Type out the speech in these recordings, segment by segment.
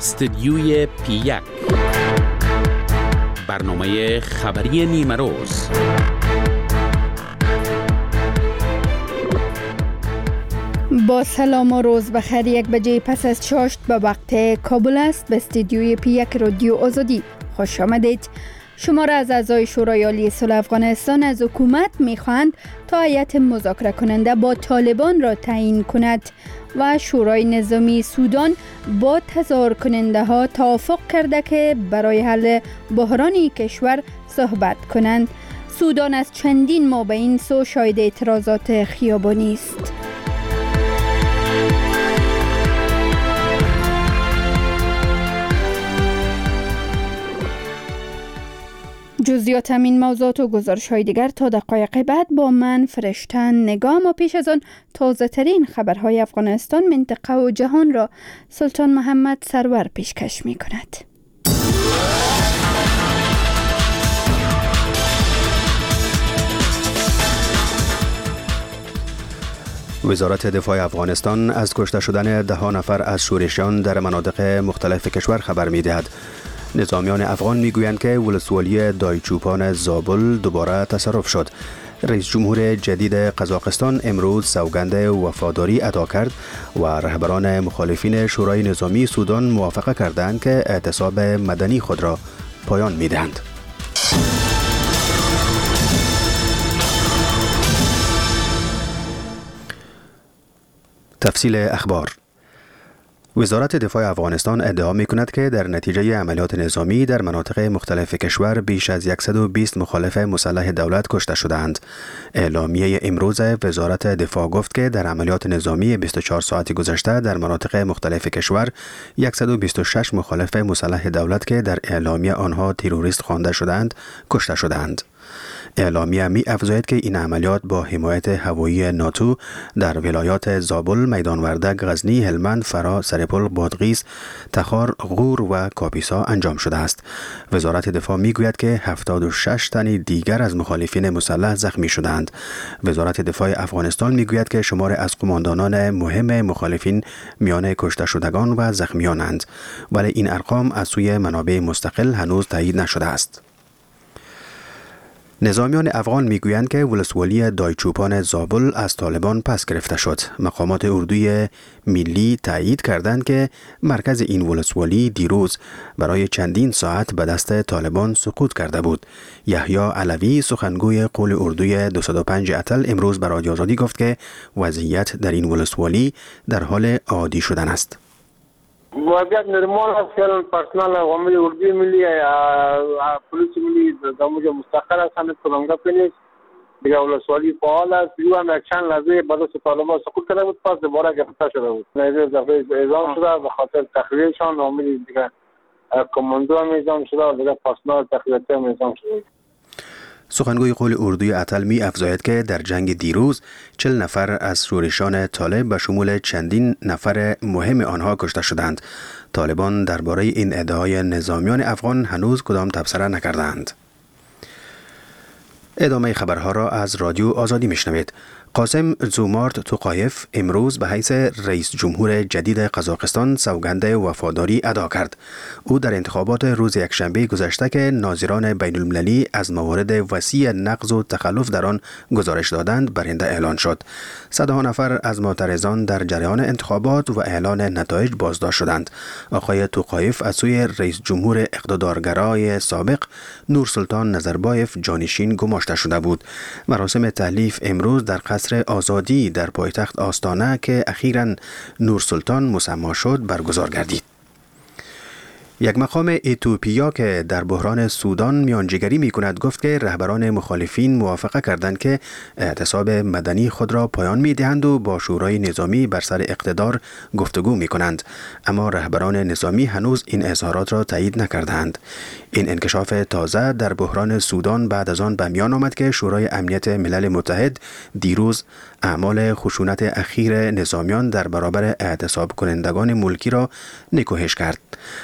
استدیوی پی1 برنامه خبری نیمه روز. با سلام و روز بخیر. 1 بجه پس از چاشت به وقت کابل است. به استدیوی پی1 رادیو آزادی خوش آمدید. شماره از اعضای شورای عالی صلح افغانستان از حکومت می‌خواهند تا هیئت مذاکره کننده با طالبان را تعیین کند و شورای نظامی سودان با تظاهر کننده ها توافق کرده که برای حل بحرانی کشور صحبت کنند. سودان از چندین ماه به این سو شاهد اعتراضات خیابانی است. جزئیات همین موضوعات و گزارش‌های دیگر تا دقایق بعد با من فرشته نگاه. و پیش از آن تازه ترین خبرهای افغانستان، منطقه و جهان را سلطان محمد سرور پیشکش می کند. وزارت دفاع افغانستان از کشته شدن 10 نفر از شورشیان در مناطق مختلف کشور خبر می دهد. نظامیان افغان میگویند که ولسوالی دایچوپان زابل دوباره تصرف شد. رئیس جمهور جدید قزاقستان امروز سوگند وفاداری ادا کرد و رهبران مخالفین شورای نظامی سودان موافقه کردند که اعتصاب مدنی خود را پایان میدهند. تفصیل اخبار. وزارت دفاع افغانستان ادعا می‌کند که در نتیجه عملیات نظامی در مناطق مختلف کشور بیش از 120 مخالف مسلح دولت کشته شدند. اعلامیه امروز وزارت دفاع گفت که در عملیات نظامی 24 ساعت گذشته در مناطق مختلف کشور 126 مخالف مسلح دولت که در اعلامیه آنها تروریست خوانده شدند کشته شدند. اعلامیه می افزاید که این عملیات با حمایت هوایی ناتو در ولایات زابل، میدان وردک، غزنی، هلمند، فرا، سرپل، بادغیس، تخار، غور و کاپیسا انجام شده است. وزارت دفاع می گوید که 76 تن دیگر از مخالفین مسلح زخمی شدند. وزارت دفاع افغانستان می گوید که شمار از قماندانان مهم مخالفین میان کشته شدگان و زخمیانند، ولی این ارقام از سوی منابع مستقل هنوز تایید نشده است. نظامیان افغان میگویند که ولسوالی دایچوپان زابل از طالبان پس گرفته شد. مقامات اردوی ملی تایید کردند که مرکز این ولسوالی دیروز برای چندین ساعت به دست طالبان سقوط کرده بود. یحیی علوی سخنگوی قول اردوی 205 اتل امروز به رادیو آزادی گفت که وضعیت در این ولسوالی در حال عادی شدن است. وضعیت نرمال است. فعلا پرسنل عامل اردوی ملی پلیس ملی در موجه مستقر هستند. کدام گپی نیست. دیگه ولسوالی فعال است. یو هم یک چند لحظه بعد از طالبان سقوط کرده بود، پس دوباره گرفته شده بود. نظر دفعه اعزام شده به خاطر تخلیهشان. عامل دیگه کماندو هم اعزام شده و دیگه پرسنل تخلیه‌ای هم اعزام شده. سخنگوی قول اردوی اتل می افزاید که در جنگ دیروز 40 نفر از شورشیان طالب به شمول چندین نفر مهم آنها کشته شدند. طالبان درباره این ادعای نظامیان افغان هنوز کدام تبصره نکردند. ادامه خبرها را از رادیو آزادی میشنوید. قاسم زومارت توقایف امروز به حیث رئیس جمهور جدید قزاقستان سوگند وفاداری ادا کرد. او در انتخابات روز یکشنبه گذشته که ناظران بین المللی از موارد وسیع نقض و تخلف در آن گزارش دادند برنده اعلان شد. صدها نفر از معترضان در جریان انتخابات و اعلان نتایج بازداشت شدند. آقای توقایف از سوی رئیس جمهور اقتدارگرای سابق نورسلطان نظربایف جانشین گماشته شده بود. مراسم تحلیف امروز در قصر آزادی در پایتخت آستانه که اخیراً نورسلطان مسما شد برگزار گردید. یک مقام اتیوپیا که در بحران سودان میانجیگری می کند گفت که رهبران مخالفین موافقه کردند که اعتصاب مدنی خود را پایان می دهند و با شورای نظامی بر سر اقتدار گفتگو می کنند، اما رهبران نظامی هنوز این اظهارات را تایید نکردند. این انکشاف تازه در بحران سودان بعد از آن به میان آمد که شورای امنیت ملل متحد دیروز اعمال خشونت اخیر نظامیان در برابر اعتصاب کنندگان ملکی را نکوهش کرد. از سوی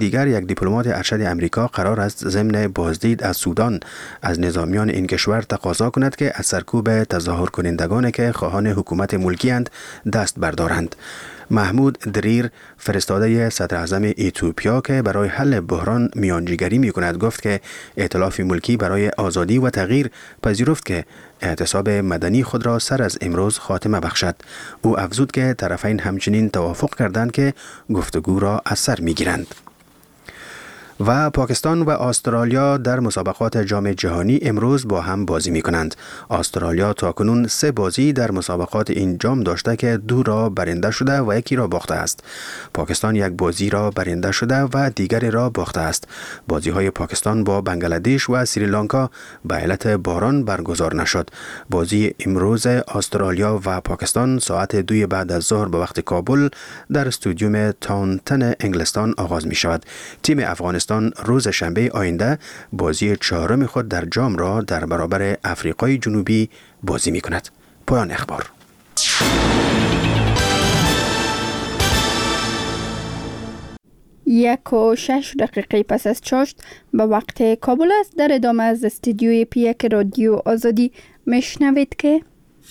دیگر یک دیپلمات ارشد امریکا قرار است ضمن بازدید از سودان از نظامیان این کشور تقاضا کند که از سرکوب تظاهر کنندگان که خواهان حکومت ملکی اند دست بردارند. محمود دریر فرستاده صدر اعظم ایتیوپیا که برای حل بحران میانجیگری می کند گفت که ائتلاف ملکی برای آزادی و تغییر پذیرفت که اعتصاب مدنی خود را سر از امروز خاتمه بخشد. او افزود که طرفین همچنین توافق کردند که گفتگو را از سر می گیرند. و پاکستان و استرالیا در مسابقات جام جهانی امروز با هم بازی می کنند. استرالیا تاکنون 3 بازی در مسابقات این جام داشته که 2 را برنده شده و 1 را باخته است. پاکستان 1 بازی را برنده شده و دیگری را باخته است. بازی های پاکستان با بنگلادش و سریلانکا به علت باران برگزار نشد. بازی امروز استرالیا و پاکستان ساعت 2 بعد از ظهر به وقت کابل در استادیوم تاونتن انگلستان آغاز می شود. تیم افغانستان روز شنبه آینده بازی 4 خود در جام را در برابر افریقای جنوبی بازی می کند. پایان اخبار. 1:06 پس از چاشت به وقت کابل است. در ادامه از استودیوی پیک رادیو آزادی میشنوید که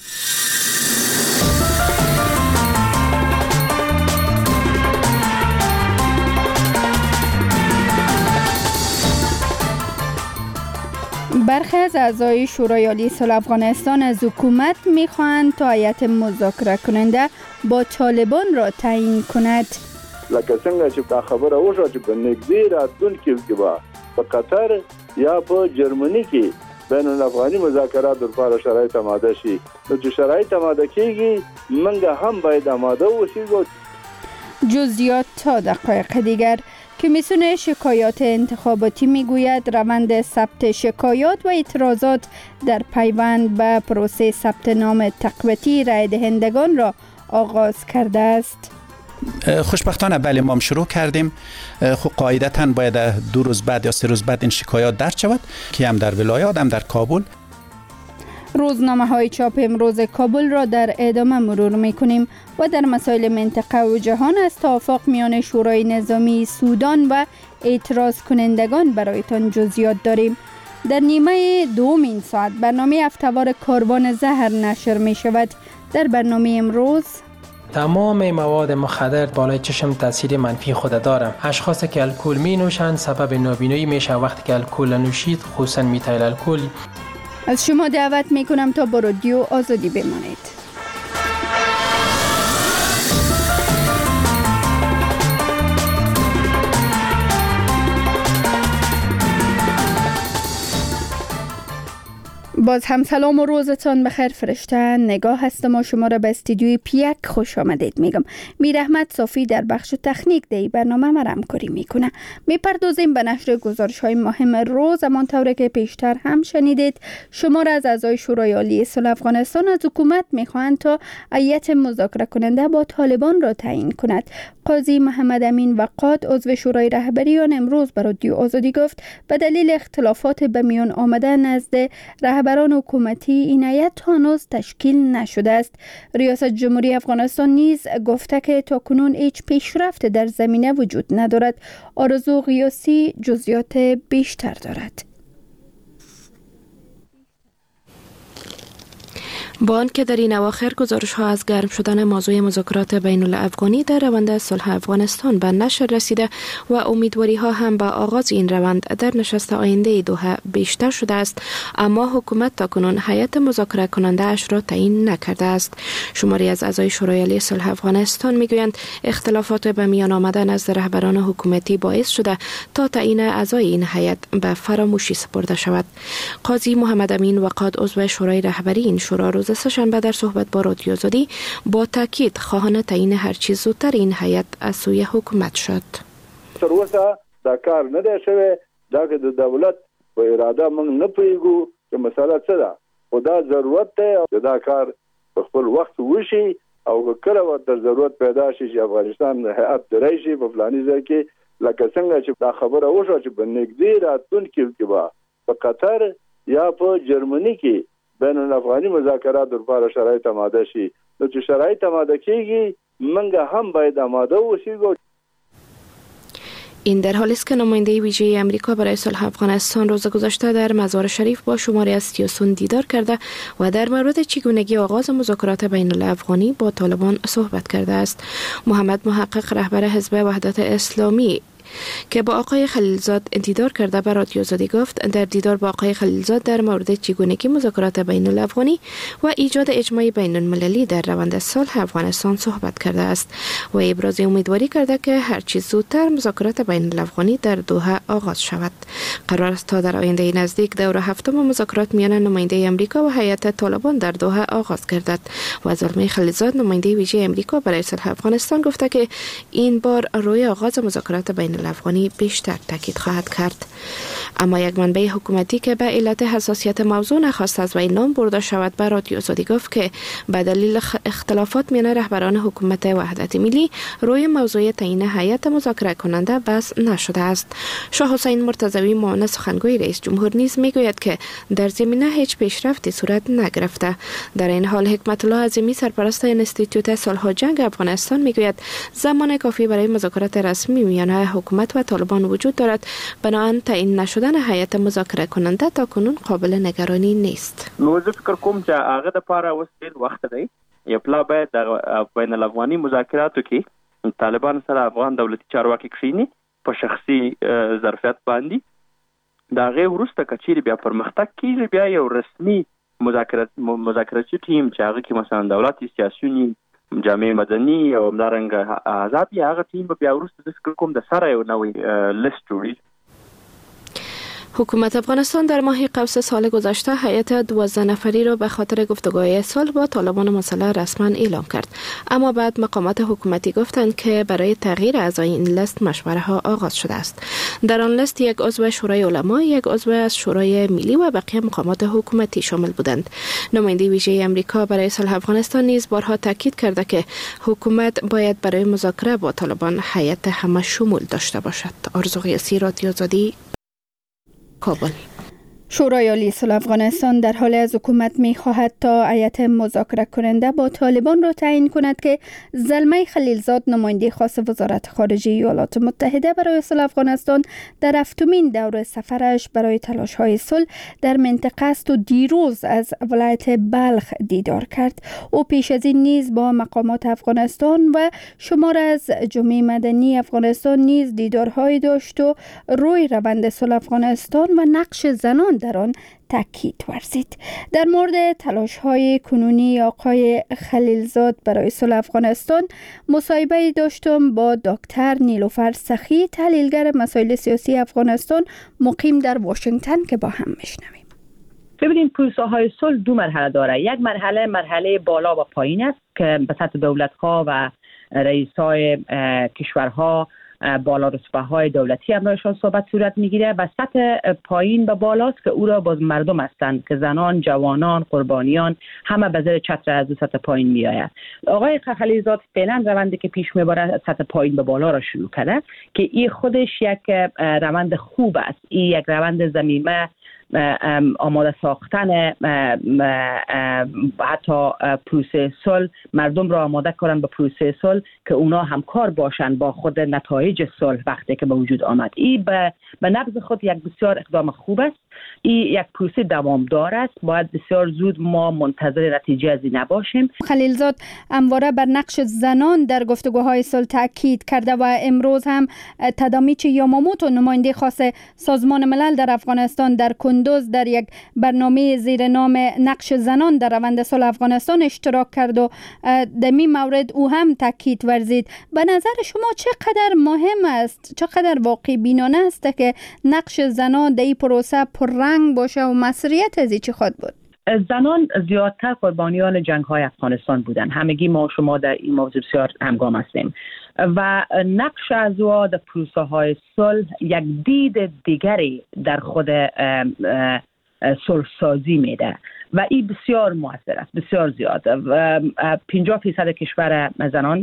برخی از اعضای شورای عالی صلح افغانستان از حکومت می‌خواهند تا هیئت مذاکره کننده با طالبان را تعیین کند. لکه څنګه چې دا خبره وشوه چې په نږدې راتلونکي کې به په قطر یا په جرمني کې بین الافغاني مذاکرات لپاره شرایط آماده شي، نو چې شرایط آماده کیږي موږ هم باید آماده اوسو. جزئیات تا دقایق دیگر. کمیسیون شکایات انتخاباتی میگوید روند ثبت شکایات و اعتراضات در پیوند به پروسه ثبت نام تقویتی رای دهندگان را آغاز کرده است. خوشبختانه بله ما شروع کردیم. خب قاعدتاً باید 2 روز بعد یا 3 روز بعد این شکایات درج شود که هم در ولایات هم در کابل. روزنامه های چاپ امروز کابل را در ادامه مرور میکنیم و در مسائل منطقه و جهان از توافق میان شورای نظامی سودان و اعتراض کنندگان برایتان جزئیات داریم. در نیمه دوم این ساعت برنامه هفته‌وار کاروان زهر نشر می شود. در برنامه امروز تمام مواد مخدر بالای چشم تاثیر منفی خود دارند. اشخاصی که الکل می نوشند سبب نابینایی میشه وقتی که الکل نوشید، خصوصا میتایل الکل. از شما دعوت می کنم تا با رادیو آزادی بمانید. باز هم سلام و روزتان بخیر. فرشته نگاه هستم و شما را به استودیوی پیک خوش آمدید میگم. میر احمد صافی در بخش تکنیک دی برنامه ما همکاری میکنه. میپردازیم به نشر گزارش های مهم روز. همانطور که پیشتر هم شنیدید شما را از اعضای شورای عالی صلح افغانستان از حکومت میخواهند تا هیئت مذاکره کننده با طالبان را تعیین کند. قاضی محمد امین وقاد عضو شورای رهبری امروز به رادیو آزادی گفت به دلیل اختلافات به میان آمده نزد رهبران حکومتی این هیئت هنوز تشکیل نشده است. ریاست جمهوری افغانستان نیز گفته که تاکنون هیچ پیشرفت در زمینه وجود ندارد. آرزو غیاثی جزئیات بیشتر دارد. با آنکه در این اواخر گزارش‌ها از گرم شدن موضوع مذاکرات بین الافغانی در روند صلح افغانستان به نشر رسیده و امیدواری‌ها هم به آغاز این روند در نشست آینده دوحه بیشتر شده است، اما حکومت تاکنون هیئت مذاکره کننده اش را تعیین نکرده است. شماری از اعضای شورای عالی صلح افغانستان میگویند اختلافات به میان آمدن از رهبران حکومتی باعث شده تا تعیین اعضای این هیئت به فراموشی سپرده شود. قاضی محمد امین وقاد عضو شورای رهبری این شورا روز سه‌شنبه در صحبت با رادیو آزادی با تاکید خواهان تعیین هر چیز زودتر این هیئت از سوی حکومت شد. تر اوسه دا کار نه دی شوی، دا که د دولت په اراده موږ نه پوهیږو چې مسله څه ده، خو دا ضرورت دی دا کار په خپل وخت وشي او کله ورته ضرورت پیدا شي چې افغانستان هیئت درای شي په فلاني ځای کې، لکه څنګه چې دا خبره وشوه چې په نږدې راتلونکي کې به په قطر یا په جرمني کې بین الافغاني مذاکرات لپاره شرایط آماده شي، نو چې شرایط آماده کیږي موږ هم باید آماده اوسو. این در حالی است که نماینده ویژه امریکا برای صلح افغانستان روز گذشته در مزار شریف با شماری از سیاسیون دیدار کرده و در مورد چگونگی آغاز مذاکرات بین الافغانی با طالبان صحبت کرده است. محمد محقق رهبر حزب وحدت اسلامی که با آقای خلیلزاد دیدار کرده به رادیو آزادی گفت در دیدار با آقای خلیلزاد در مورد چگونگی مذاکرات بین الافغانی و ایجاد اجماع بین المللی در روند صلح افغانستان صحبت کرده است و ابراز امیدواری کرده که هر چیز زودتر مذاکرات بین الافغانی در دوحه آغاز شود. قرار است تا در آینده نزدیک دور هفتم مذاکرات میان نماینده امریکا و هیئت طالبان در دوحه آغاز گردد و از آقای خلیلزاد نماینده ویژه امریکا برای صلح افغانستان گفته که این بار روی آغاز مذاکرات بین الافغانی بیشتر تاکید خواهد کرد. اما یک منبع حکومتی که به علت حساسیت موضوع نخواست از وی نام برده شود به رادیو آزادی گفت که به دلیل اختلافات میان رهبران حکومت وحدت ملی روی موضوع تعیین هیئت مذاکره کننده بحث نشده است. شاه حسین مرتضوی معاون سخنگوی رئیس جمهور نیز میگوید که در زمینه هیچ پیشرفتی صورت نگرفته. در این حال حکمت الله عظیمی سرپرست انستیتوت صلح و جنگ افغانستان میگوید زمان کافی برای مذاکرات رسمی میان حکومت و طالبان وجود دارد، بنابراین تعیین نشدن هیئت مذاکره کننده تا کنون قابل نگرانی نیست. نو زه فکر کوم چې هغه د پاره اوس ډېر وخت دی. یو پلا باید د بین الافغاني مذاکراتو کې طالبان سره افغان دولتي چارواکي کښینی په شخصي ظرفیت باندې دا غي ورسته کچېری بیا پرمختګ کیږي، بیا یو رسمي مذاکراتي ټیم چې هغه کې مثلا دولتي سیاسيونی جامعه مدني او همدارنګه آزاد هغه ټیم بیا ورسته د فکر کوم د سره یو نوې لیست جوړي. حکومت افغانستان در ماه قوس سال گذشته هیئت 12 نفری را به خاطر گفتگوهای صلح با طالبان مسلح رسما اعلام کرد، اما بعد مقامات حکومتی گفتند که برای تغییر اعضای این لیست مشوره ها آغاز شده است. در آن لیست یک عضو شورای علما، یک عضو از شورای ملی و بقیه مقامات حکومتی شامل بودند. نماینده ویژه امریکا برای صلح افغانستان نیز بارها تاکید کرده که حکومت باید برای مذاکره با طالبان هیئت همه شمول داشته باشد. آرزو قیاسی، رادیو آزادی، کابل. شورای عالی صلح افغانستان در حال از حکومت می خواهد تا هیئت مذاکره کننده با طالبان را تعیین کند که زلمه خلیلزاد نماینده خاص وزارت خارجه ایالات متحده برای صلح افغانستان در هفتمین دور سفرش برای تلاش‌های صلح در منطقه است و دیروز از ولایت بلخ دیدار کرد. او پیش از این نیز با مقامات افغانستان و شمار از جامعه مدنی افغانستان نیز دیدارهایی داشت و روی روند صلح افغانستان و نقش زنان در آن تاکید ورزید. در مورد تلاش‌های کنونی آقای خلیلزاد برای صلح افغانستان مصاحبه‌ای داشتم با دکتر نیلوفر سخی، تحلیلگر مسائل سیاسی افغانستان مقیم در واشنگتن که با هم میشنویم. ببینید پروسه‌های صلح دو مرحله داره. یک مرحله بالا و پایین است که به سطح دولت‌ها و رئیس‌های کشورها بالا رتبه‌های دولتی همراهشان صحبت صورت میگیره و سطح پایین و بالاست که او را باز مردم هستند که زنان، جوانان، قربانیان همه به زیر چتر از سطح پایین میآید. آقای خلیلزاد فعلا روندی که پیش میبره سطح پایین به بالا را شروع کرده که این خودش یک روند خوب است. این یک روند ضمیمه آماده ساختن حتی پروسه صلح، مردم را آماده کردن به پروسه صلح که اونا همکار باشن با خود نتایج صلح وقتی که به وجود آمد. این به نفس خود یک بسیار اقدام خوب است. این یک پروسه دوامدار است. باید بسیار زود ما منتظر نتیجه از این نباشیم. خلیلزاد همواره بر نقش زنان در گفتگوهای صلح تاکید کرده و امروز هم تادامیچی یاماموتو نماینده خاص سازمان ملل در افغانستان در کندوز در یک برنامه زیر نام نقش زنان در روند صلح افغانستان اشتراک کرد و در این مورد او هم تاکید ورزید. به نظر شما چقدر مهم است، چقدر واقع بینانه است که نقش زنان در این پروسه پررنگ باشه و مسئولیت از چی خود بود؟ زنان زیادتر قربانیان جنگ‌های افغانستان بودند. همگی ما شما در این موضوع بسیار همگام هستیم و نقش از او در پروسه‌های صلح یک دید دیگری در خود صلح سازی میده و این بسیار مؤثر است، بسیار زیاد. 50% کشور زنان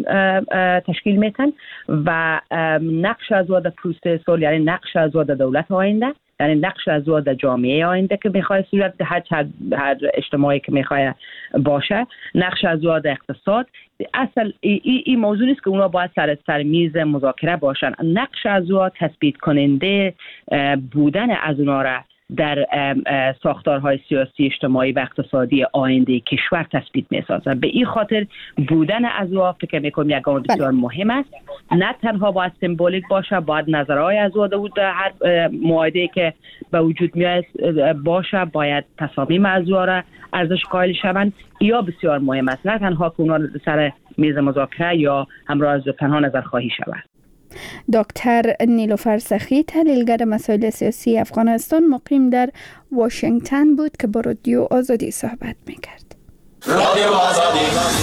تشکیل میتن و نقش از او در پروسه صلح، یعنی نقش از او در دولت آینده یعنی نقش ازوا در جامعه آینده که میخواد صورت هر اجتماعی که میخواد باشه، نقش ازوا در اقتصاد. اصل این موضوع نیست که اونا باید سر میز مذاکره باشن. نقش ازوا تثبیت کننده بودن از اونا را در ساختارهای سیاسی، اجتماعی و اقتصادی آینده کشور تثبیت می‌سازد. به این خاطر بودن ازوا فکر می‌کنم یک گام بسیار مهم است. نه تنها باید سمبولیک باشه، باید نظرهای ازوا در هر معاهده‌ای که به وجود میاد باشه، باید تصامیم ازوا را ارزش قائل شوند. یا بسیار مهم است، نه تنها که اونا سر میز مذاکره یا همراه از تنها نظرخواهی شود. دکتر نیلوفر سخی، تحلیلگر مسائل سیاسی افغانستان، مقیم در واشنگتن بود که با رادیو آزادی صحبت میکرد. رادیو آزادی،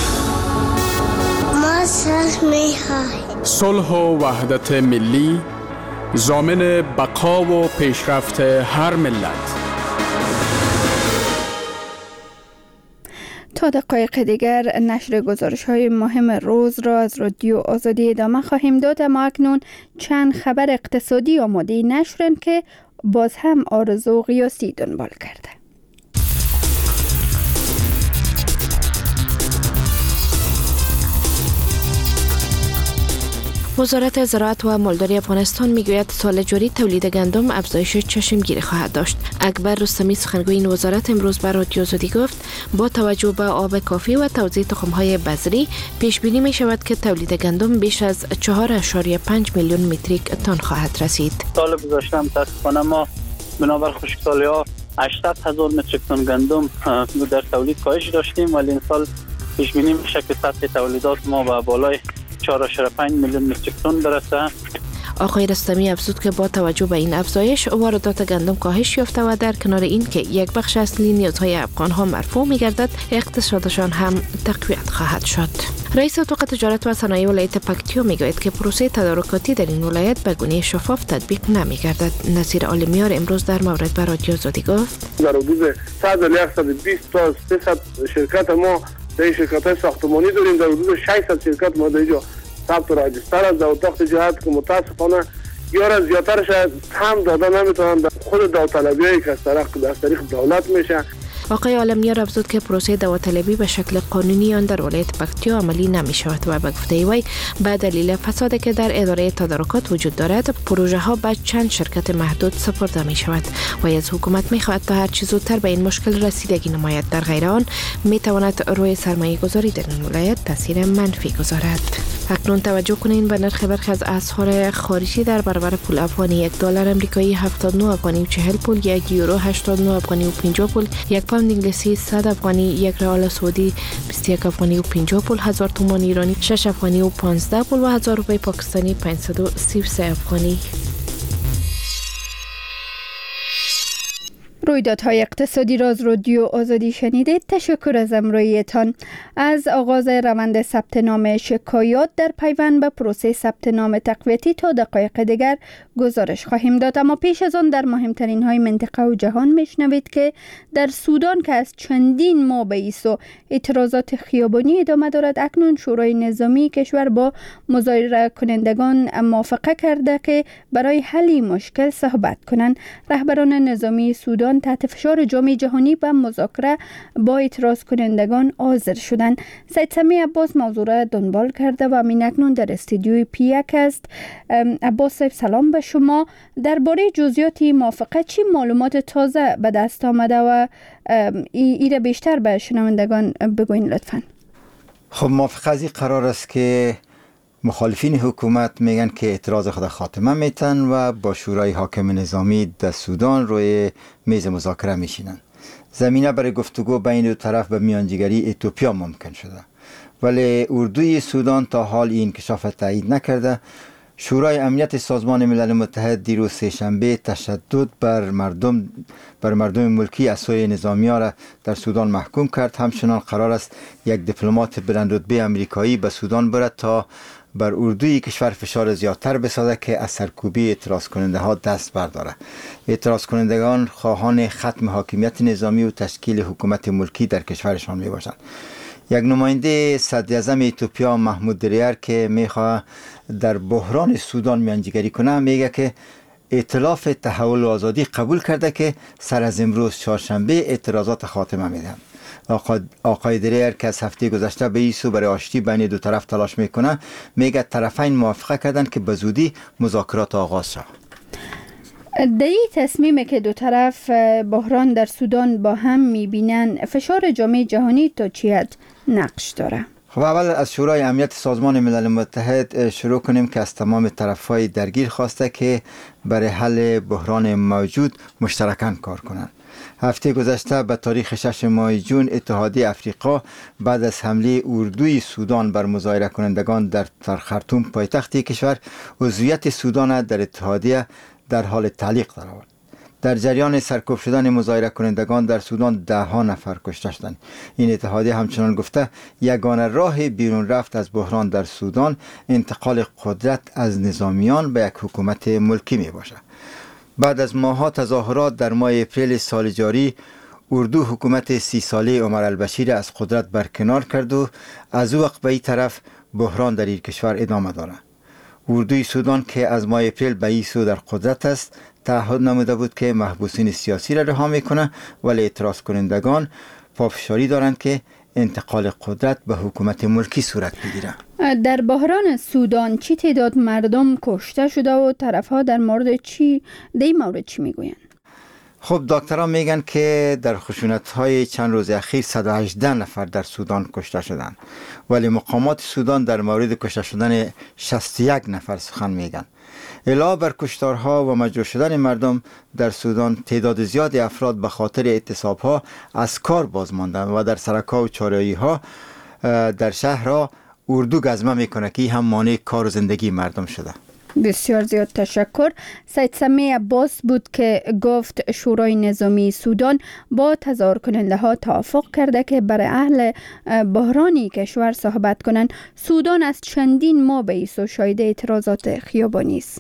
ما صلح و وحدت ملی، ضامن بقا و پیشرفت هر ملت. تا دقایق دیگر نشر گزارش‌های مهم روز را از رادیو آزادی ادامه خواهیم داد، اما اکنون چند خبر اقتصادی آماده نشرن که باز هم آرزو قیاسی دنبال کرده. وزارت زراعت و مالداری افغانستان میگوید سال جاری تولید گندم افزایش چشمگیری خواهد داشت. اکبر رستمی، سخنگوی این وزارت، امروز بر رادیو آزادی گفت با توجه به آب کافی و توزیع تخم‌های بذری پیش بینی می شود که تولید گندم بیش از 4.5 میلیون متریک تن خواهد رسید. سال گذشته متاسفانه ما بنابر خشکسالی‌ها 800,000 متریک تن گندم در تولید کاهش داشتیم، ولی این سال پیش بینی میشه که سطح تولیدات ما به بالای 4.5 میلیون متریک تن برسه. آقای رستمی افزود که با توجه به این افزایش واردات گندم کاهش یافته و در کنار این که یک بخش اصلی نیازهای افغان‌ها مرفوع می‌گردد، اقتصادشان هم تقویت خواهد شد. رئیس اتاق تجارت و صنایع ولایت پکتیا میگوید که پروسه تدارکاتی در این ولایت به گونه شفاف تطبیق نمی‌گردد. نصیر عالمیار امروز در مورد بر رادیو آزادی گفت در حدود 120 تا 300 شرکت ما در شرکت‌های ساختمانی داریم، در حدود 600 شرکت ما در اینجا ثبت و راجستر از اتاق تجارت که متاسفانه یا از زیادترش هم داده نمیتونن در خود داوطلبیایی که از طریق دولت میشه. آقای عالمیار افزود که پروسه داوطلبی به شکل قانونی آن در ولایت پکتیا عملی نمی شود و به گفته وی به دلیل فسادی که در اداره تدارکات وجود دارد، پروژه ها به چند شرکت محدود سپرده می شود و از حکومت می خواهد تا هر چه زودتر به این مشکل رسیدگی نماید. در غیر آن می تواند روی سرمایه گذاری در این ولایت تاثیر منفی گذارد. اکنون توجه کنین به نرخ برخی از اسعار خارجی در برابر پول افغانی: $1 آمریکایی 79 افغانی و 40 پول، $1 یورو 89 افغانی و 50 پول، $1 پوند انگلیسی 100 افغانی، $1 ریال سعودی 21 افغانی و 50 پول، 1000 تومان ایرانی 6 افغانی و 15 پول و 1000 روپیه پاکستانی 533 افغانی. رویدادهای اقتصادی را از رادیو آزادی شنیدید. تشکر از همراهیتان. از آغاز روند ثبت نام شکایات در پیوند به پروسه ثبت نام تقویتی تا دقایق دیگر گزارش خواهیم داد، اما پیش از آن در مهمترین های منطقه و جهان میشنوید که در سودان که از چندین ماه به ایسو اعتراضات خیابانی ادامه دارد، اکنون شورای نظامی کشور با مظاهره کنندگان موافقه کرده که برای حل مشکل صحبت کنند. رهبران نظامی سودان تحت فشار جامعه جهانی و مذاکره با اعتراض کنندگان حاضر شدند. سید سمی عباس موضوع را دنبال کرده و همین اکنون در استودیوی پیک است. عباس صاحب سلام به شما. درباره جزئیات موافقه چی معلومات تازه به دست آمده و ایره بیشتر به شنوندگان بگوین لطفاً. خب موافقه از این قرار است که مخالفین حکومت میگن که اعتراض خود خاتمه میتن و با شورای حاکم نظامی در سودان روی میز مذاکره میشینن. زمینه برای گفتگو بین دو طرف به میانجیگری اتیوپیا ممکن شده، ولی اردوی سودان تا حال این انکشاف تایید نکرده. شورای امنیت سازمان ملل متحد دیروز سه‌شنبه تشدد بر مردم ملکی از سوی نظامی‌ها را در سودان محکوم کرد. همچنان قرار است یک دیپلمات بلند رتبه آمریکایی به سودان برد تا بر اردوی کشور فشار زیادتر بسازد که از سرکوبی اعتراض کننده ها دست بردارد. اعتراض کنندگان خواهان ختم حاکمیت نظامی و تشکیل حکومت ملکی در کشورشان می باشند. یک نماینده صدر اعظم اتیوپیا محمود دریر که میخواد در بحران سودان میانجیگری کنه، میگه که ائتلاف تحول و آزادی قبول کرده که سر از امروز چهارشنبه اعتراضات خاتمه میدن. آقای دریر که از هفته گذشته به ایسو برای آشتی بین دو طرف تلاش میکنه، میگه طرفین موافقه کردن که به زودی مذاکرات آغاز شود. در این تصمیمی که دو طرف بحران در سودان با هم میبینن، فشار جامعه جهانی تا چی حد نقش داره؟ خب اول از شورای امنیت سازمان ملل متحد شروع کنیم که از تمام طرفهای درگیر خواسته که برای حل بحران موجود مشترکاً کار کنند. هفته گذشته به تاریخ 6 ماه جون اتحادیه افریقا بعد از حمله اردوی سودان بر مظاهره کنندگان در خرطوم پایتخت کشور، عضویت سودان در اتحادیه در حال تعلیق قرار آورد. در جریان سرکوب شدن مظاهره کنندگان در سودان 10 نفر کشته شدند. این اتحادیه همچنان گفته یگانه راه بیرون رفت از بحران در سودان انتقال قدرت از نظامیان به یک حکومت ملکی می باشد. بعد از ماه‌ها تظاهرات در ماه اپریل سال جاری، اردو حکومت 30 ساله عمر البشیر از قدرت برکنار کرد و از او وقت به این طرف بحران در این کشور ادامه دارد. اردوی سودان که از ماه اپریل به این سو در قدرت است، تعهد نموده بود که محبوسین سیاسی را رها میکنه، ولی اعتراض کنندگان پافشاری دارند که انتقال قدرت به حکومت ملکی صورت بگیره. در بحران سودان چی تعداد مردم کشته شده و طرفها در مورد چی میگویند؟ خب دکتران میگن که در خشونت‌های چند روز اخیر 118 نفر در سودان کشته شدند، ولی مقامات سودان در مورد کشته شدن 61 نفر سخن میگن. علاوه بر کشتارها و مجروح شدن مردم در سودان، تعداد زیادی افراد به خاطر اعتصاب‌ها از کار باز ماندند و در سرک‌ها و چهارراهی‌ها در شهرها اردو گزمه میکنه که هم مانع کار و زندگی مردم شده. بسیار زیاد تشکر. سید سمی عباس بود که گفت شورای نظامی سودان با تظاهر کننده ها توافق کرده که برای اهل بحرانی کشور صحبت کنند. سودان از چندین ماه به ایسو شاهد اعتراضات خیابانی است.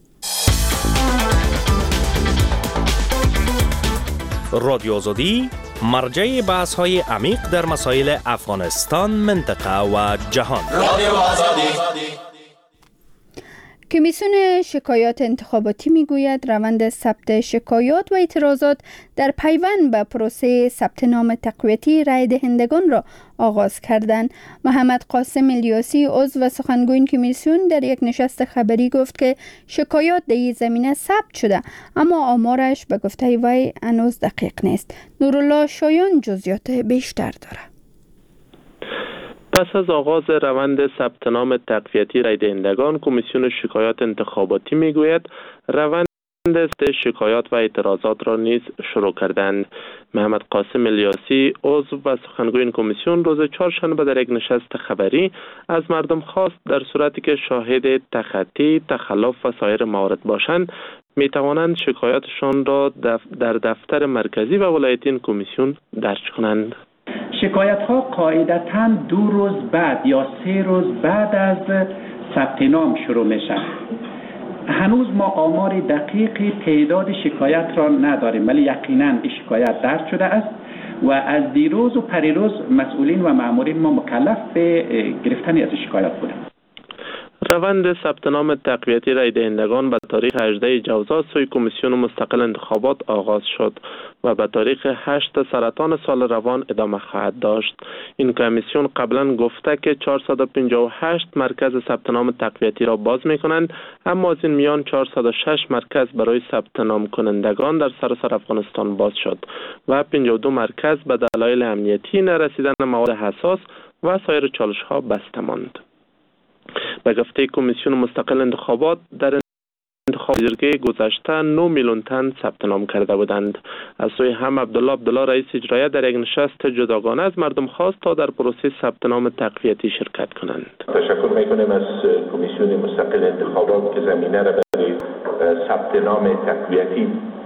رادیو آزادی مرجع بحث های عمیق در مسائل افغانستان، منطقه و جهان. رادیو آزادی. کمیسیون شکایات انتخاباتی میگوید روند ثبت شکایات و اعتراضات در پیوند به پروسه ثبت نام تقویتی رای دهندگان را آغاز کردند. محمد قاسم الیاسی عضو سخنگوی این کمیسیون در یک نشست خبری گفت که شکایات در این زمینه ثبت شده، اما آمارش به گفته وی هنوز دقیق نیست. نورالله شایان جزئیات بیشتر دارد. پس از آغاز روند ثبت نام تقویتی رای دهندگان، کمیسیون شکایات انتخاباتی میگوید روند شکایات و اعتراضات را نیز شروع کردند. محمد قاسم الیاسی عضو و سخنگوی این کمیسیون روز چهارشنبه در یک نشست خبری از مردم خواست در صورتی که شاهد تخطی، تخلف و سایر موارد باشند می توانند شکایاتشان را در دفتر مرکزی و ولایتی این کمیسیون درج کنند. شکایت ها قاعدتاً 2 روز بعد یا 3 روز بعد از ثبت نام شروع میشن. هنوز ما آمار دقیق تعداد شکایت را نداریم، ولی یقیناً این شکایت درج شده است و از دیروز و پریروز مسئولین و مامورین ما مکلف به گرفتن از شکایات بودند. روند ثبت نام تقویتی رای دهندگان به تاریخ 18 جوزا سوی کمیسیون مستقل انتخابات آغاز شد و به تاریخ 8 سرطان سال روان ادامه خواهد داشت. این کمیسیون قبلا گفته که 458 مرکز ثبت نام تقویتی را باز می‌کنند، اما از این میان 406 مرکز برای ثبت نام کنندگان در سراسر افغانستان باز شد و 52 مرکز به دلایل امنیتی، نرسیدن مواد حساس و سایر چالش‌ها بسته ماند. به گفته کمیسیون مستقل انتخابات در انتخاب جرگه گذشته 9 میلیون تن ثبت نام کرده بودند. از سوی هم عبدالله رئیس اجرایی در یک نشست جداگانه از مردم خواست تا در پروسه ثبت نام تقویتی شرکت کنند. تشکر میکنیم از کمیسیون مستقل انتخابات که زمینه را برای ثبت نام تقویتی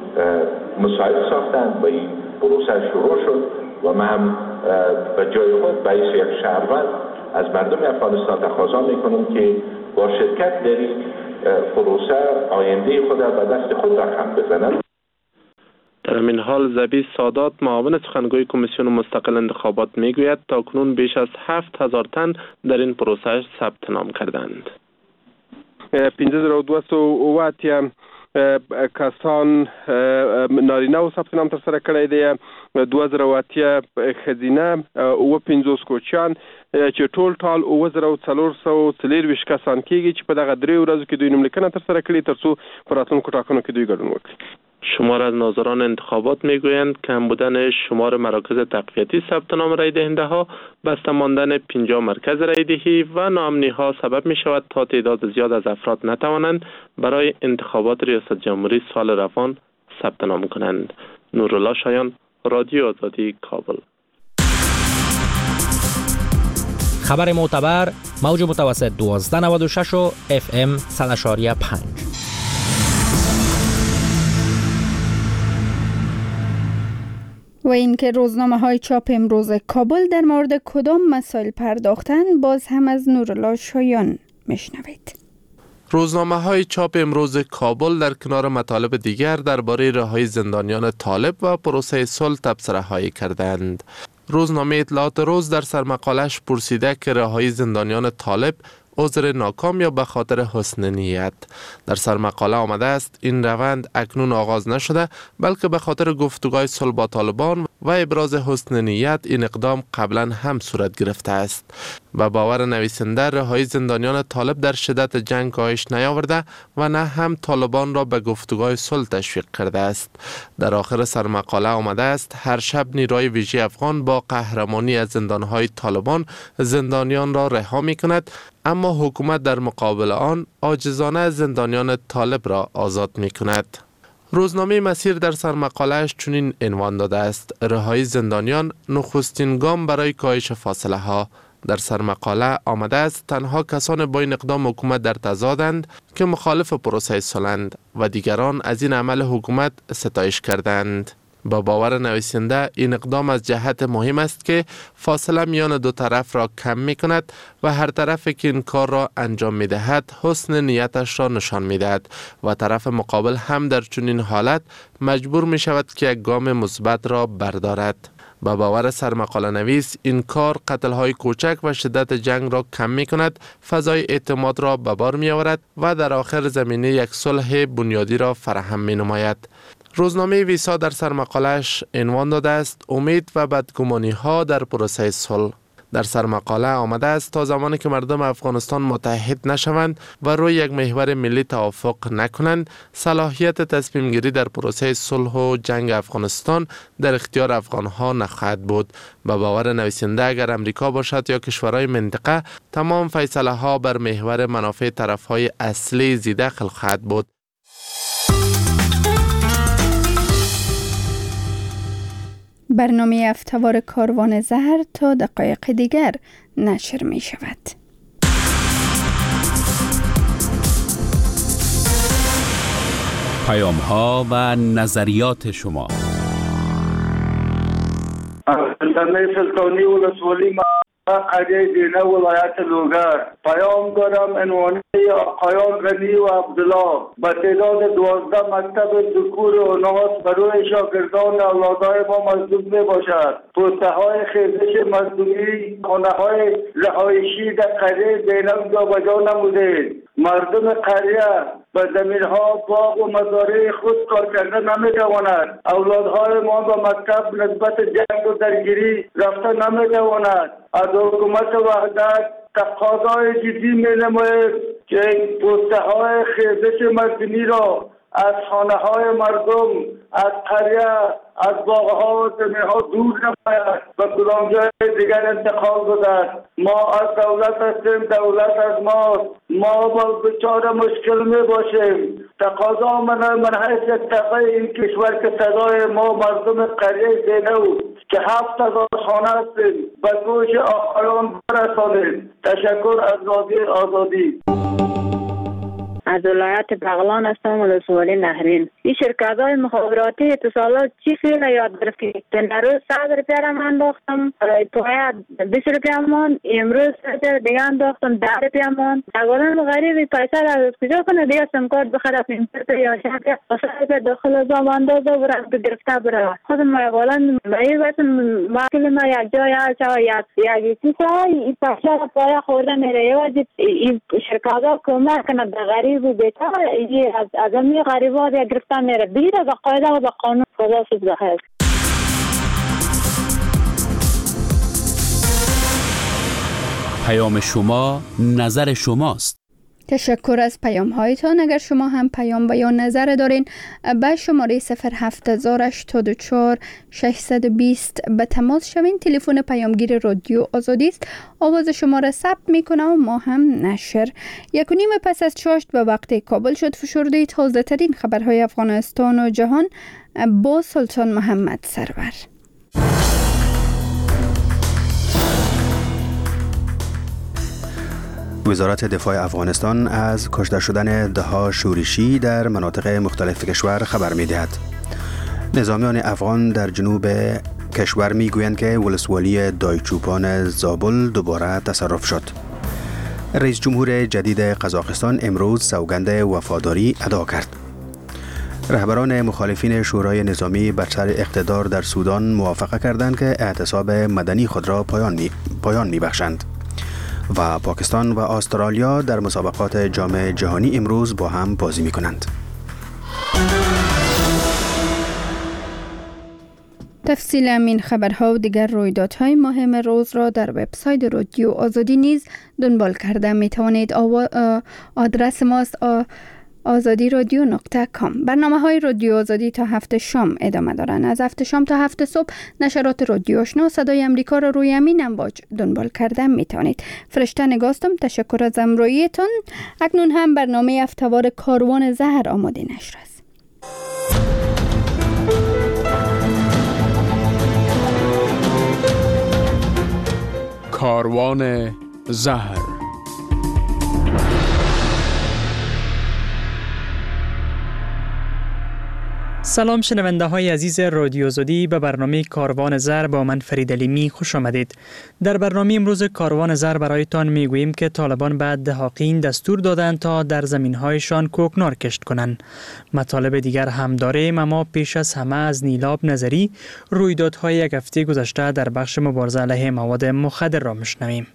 مساعد ساختند و این پروسه شروع شد و من هم به جای خود باعث یک شهروند از مردم افغانستان تقاضا میکنم که با شرکت در این پروسه آینده خود را به دست خود رقم بزنند. در همین حال زبی سادات معاون سخنگوی کمیسیون مستقل انتخابات میگوید تاکنون بیش از 7000 تن در این پروسه ثبت نام کردند. 15208 کسان نارینه و ثبت نام تر سره کړی دی، 2008 ښځینه او 50 کوچیان چې ټول ټال 9440 کسان کېږي چې په دغه 3 ورځو کې دوی نوملیکنه تر سره کړي ترڅو په راتلونکو ټاکنو کې دوی ګډون وکړي. شمار از ناظران انتخابات میگویند کم بودن شمار مراکز تقویتی ثبت نام رای دهنده ها، بسته ماندن 50 مرکز رای دهی و ناامنی ها سبب می شود تا تعداد زیاد از افراد نتوانند برای انتخابات ریاست جمهوری سال روان ثبت نام کنند. نورالله شایان، رادیو آزادی، کابل. خبر معتبر، موج متوسط 1296 و FM 100.5. و اینکه روزنامه های چاپ امروز کابل در مورد کدام مسائل پرداختند باز هم از نورالله شایان میشنوید. روزنامه های چاپ امروز کابل در کنار مطالب دیگر درباره رهایی زندانیان طالب و پروسه صلح تبصره هایی کردند. روزنامه اطلاعات روز در سرمقالش پرسیده که رهایی زندانیان طالب عذر ناکام یا به خاطر حسن نیت. در سرمقاله آمده است این روند اکنون آغاز نشده بلکه به خاطر گفتگوهای صلح با طالبان و ابراز حسن نیت این اقدام قبلا هم صورت گرفته است. به باور نویسنده رهایی زندانیان طالب در شدت جنگ کاهش نیاورده و نه هم طالبان را به گفتگوهای صلح تشویق کرده است. در آخر سرمقاله آمده است هر شب نیروی ویژه افغان با قهرمانی از زندانهای طالبان زندانیان را رها می کند، اما حکومت در مقابل آن عاجزانه زندانیان طالب را آزاد می کند. روزنامه مسیر در سرمقاله‌اش چنین عنوان داده است: رهایی زندانیان نخستین گام برای کاهش فاصله ها. در سرمقاله آمده است تنها کسان با این اقدام حکومت در تضادند که مخالف پروسه صلح‌اند و دیگران از این عمل حکومت ستایش کردند. با باور نویسنده این اقدام از جهت مهم است که فاصله میان دو طرف را کم می کند و هر طرف که این کار را انجام می دهد حسن نیتش را نشان می دهد و طرف مقابل هم در چنین حالت مجبور می شود که یک گام مثبت را بردارد. با باور سرمقاله نویس این کار قتل‌های کوچک و شدت جنگ را کم می کند، فضای اعتماد را به بار می آورد و در آخر زمینه یک صلح بنیادی را فراهم می نماید. روزنامه ویسا در سرمقاله‌اش عنوان داده است امید و بدگمانی ها در پروسه صلح. در سرمقاله آمده است تا زمانی که مردم افغانستان متحد نشوند و روی یک محور ملی توافق نکنند، صلاحیت تصمیم گیری در پروسه صلح و جنگ افغانستان در اختیار افغانها نخواهد بود. به باور نویسنده اگر امریکا باشد یا کشورهای منطقه، تمام فیصله ها بر محور منافع طرف های اصلی ذی‌دخل خواهد بود. برنامه هفته‌وار کاروان زهر تا دقایق دیگر نشر می شود. پیام ها و نظریات شما. زمین سلطانی ولسوالی قریه دینه ولایت لوگر. پیام دارم عنوانی آقایان غنی و عبدالله به تعداد 12 مکتب ذکور و اناث برای شاگردان اولادهای ما مظلوم می باشد. پوسته های خیزش مظلومی، خانه های رهایشی در قریه دینه جابجا نموده. مردم قریه به زمین ها باغ و مزارع خود کار کرده نمی تواند. اولادهای ما به مکتب نسبت جنگ و درگیری رفته نمی تواند. از حکومت وحدت تقاضای جدی می نماید که پوسته های خیزش مردمی را از خانه های مردم، از قریه، از باغ ها و زمین ها دور نماید و کدام جای دیگر انتقال بدهد. ما از دولت هستیم، دولت از ماست. ما با بچار مشکل می باشیم. تقاضا من حیث یک طبعه این کشور که صدای ما مردم قریه زینو که 7000 خانه هستیم به گوش آقایان برسانید. تشکر از رادیو آزادی. از ولایت بغلان هستم، ولسوالی نهرین. این شرکت‌های مخابراتی اتصالات چی خیلی یاد گرفتیم. روز 100 روپیه را من انداختم، باید 20 روپیه مان، امروز دیگه انداختم 10 روپیه مان. اگرم غریبی پیسه را از کجا کنه دیگه سیم کارت بخره پینتر یا شرکت اصلا داخل زام اندازه برام گرفته بره. خودم اقلا مایی واسه ماکل ما یک جای چا یک چیزا این پیسه را پای خورده میره. یه این شرکت‌ها کمک کنه به غریب و بیچاره از این غریبا دیگه گرفته میره. بیره با قاعده و با قانون. خدا سوز بخیر. پیام شما نظر شماست. تشکر از پیام هایتان. اگر شما هم پیام و یا نظر دارین به شماره 07084 620 به تماس شوین. تلفن پیامگیر رادیو آزادی است. آواز شما را ثبت میکنه و ما هم نشر. 1:30 پس از 6 به وقت کابل شد فشرده تازه ترین خبرهای افغانستان و جهان با سلطان محمد سرور. وزارت دفاع افغانستان از کشته شدن ده‌ها شورشی در مناطق مختلف کشور خبر می‌دهد. نظامیان افغان در جنوب کشور می‌گویند که ولسوالی دایچوپان زابل دوباره تصرف شد. رئیس جمهور جدید قزاقستان امروز سوگند وفاداری ادا کرد. رهبران مخالفین شورای نظامی بر سر اقتدار در سودان موافقه کردند که اعتصاب مدنی خود را پایان می‌بخشند. و پاکستان و استرالیا در مسابقات جام جهانی امروز با هم بازی می کنند. تفصیل این خبرها و دیگر رویدادهای مهم روز را در وبسایت رادیو آزادی نیز دنبال کرده می توانید. آدرس ماست azadi.radio.com. برنامه های رادیو آزادی تا 7 شام ادامه دارند. از 7 شام تا 7 صبح نشرات رادیو آشنا صدای امریکا را روی امین امواج دنبال کرده می توانید. فرشته نگاستم. تشکر از همراهیتان. اکنون هم برنامه هفته‌وار کاروان زهر آماده نشر است. کاروان زهر. سلام شنونده های عزیز رادیو آزادی، به برنامه کاروان زر با من فرید علیمی خوش آمدید. در برنامه امروز کاروان زر برایتان میگوییم که طالبان بعد دهاقین دستور دادند تا در زمین‌هایشان کوکنار کشت کنند. مطالب دیگر هم داریم، اما پیش از همه از نیلاب نظری رویدادهای یک هفته گذشته در بخش مبارزه علیه مواد مخدر را میشنویم.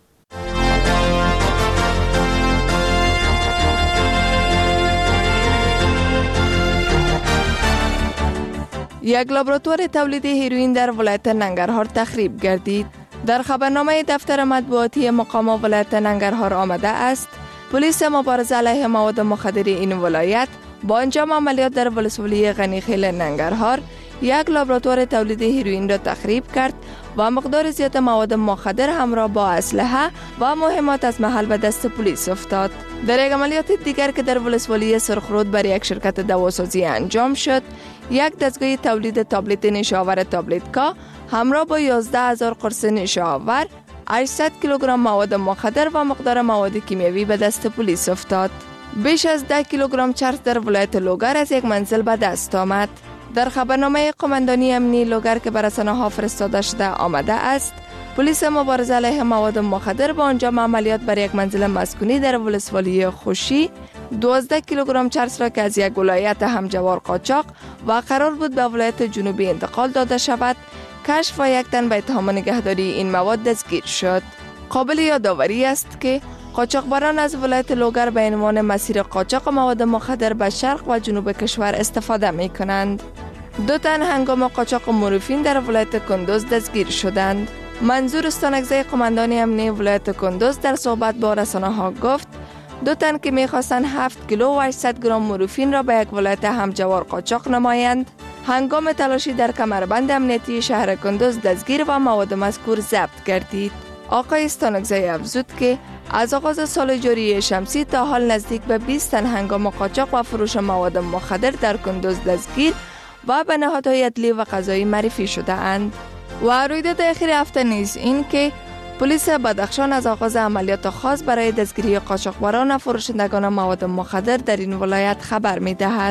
یک لابراتوار تولید هیروئین در ولایت ننگرهار تخریب گردید. در خبرنامه دفتر مطبوعاتی مقام ولایت ننگرهار آمده است پلیس مبارزه علیه مواد مخدر این ولایت با انجام عملیات در ولسوالی غنیخیل ننگرهار یک لابراتوار تولید هیروئین را تخریب کرد و مقدار زیاد مواد مخدر همراه با اسلحه و مهمات از محل به دست پلیس افتاد. در یک عملیات دیگر که در ولسوالی سرخرود بر یک شرکت دواسازی انجام شد، یک دستگاه تولید تابلت نشاور تابلتکا همراه با 11,000 قرص نشاور، 800 کیلوگرم مواد مخدر و مقدار مواد کیمیایی به دست پلیس افتاد. بیش از 10 کیلوگرم چرس در ولایت لوگر از یک منزل به دست آمد. در خبرنامه قماندانی امنی لوگر که بر رسانه‌ها فرستاده شده آمده است پلیس مبارزه علیه مواد مخدر با انجام عملیات بر یک منزل مسکونی در ولسوالی خوشی 12 کیلوگرم چرس را که از یک ولایت همجوار قاچاق و قرار بود به ولایت جنوبی انتقال داده شود کشف و یک تن به اتهام نگهداری این مواد دستگیر شد. قابل یادآوری است که قاچاقبران از ولایت لوگر به عنوان مسیر قاچاق مواد مخدر به شرق و جنوب کشور استفاده می کنند. 2 تن هنگام قاچاق مورفین در ولایت کندوز دستگیر شدند. منظور استانگزه قماندانی امنی ولایت کندوز در صحبت با رسانه‌ها گفت 2 تن که می‌خواستند 7 کیلو و 800 گرم مورفین را به یک ولایت همجوار قاچاق نمایند، هنگام تلاشی در کمربند امنیتی شهر کندوز دستگیر و مواد مذکور ضبط گردید. آقای استانگزه افزود که از آغاز سال جاری شمسی تا حال نزدیک به 20 تن هنگام قاچاق و فروش مواد مخدر در کندوز دستگیر و به نهادهای عدلی و قضایی معرفی شده اند. و رویداد اخیر هفته نیز این که پلیس بدخشان از آغاز عملیات خاص برای دستگیری قاچاقبران و فروشندگان مواد مخدر در این ولایت خبر می دهد.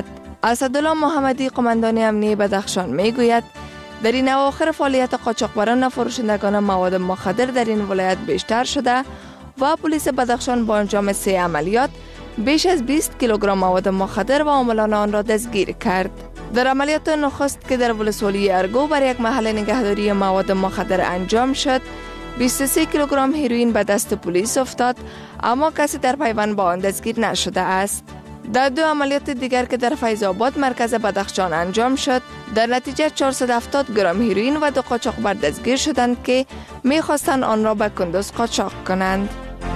اسدالله محمدی قماندان امنیه بدخشان میگوید در این اواخر فعالیت قاچاقبران و فروشندگان مواد مخدر در این ولایت بیشتر شده و پلیس بدخشان با انجام 3 عملیات بیش از 20 کیلوگرم مواد مخدر و عاملان آن را دستگیر کرد. در عملیات نخست که در ولسوالی ارگو بر یک محل نگهداری مواد مخدر انجام شد، 23 کیلوگرم هیروئین به دست پلیس افتاد، اما کسی در پیوند با آن دستگیر نشده است. در 2 عملیات دیگر که در فیض آباد مرکز بدخشان انجام شد، در نتیجه 470 گرم هیروئین و 2 قاچاقبر دستگیر شدند که می‌خواستند آن را به کندوز قاچاق کنند.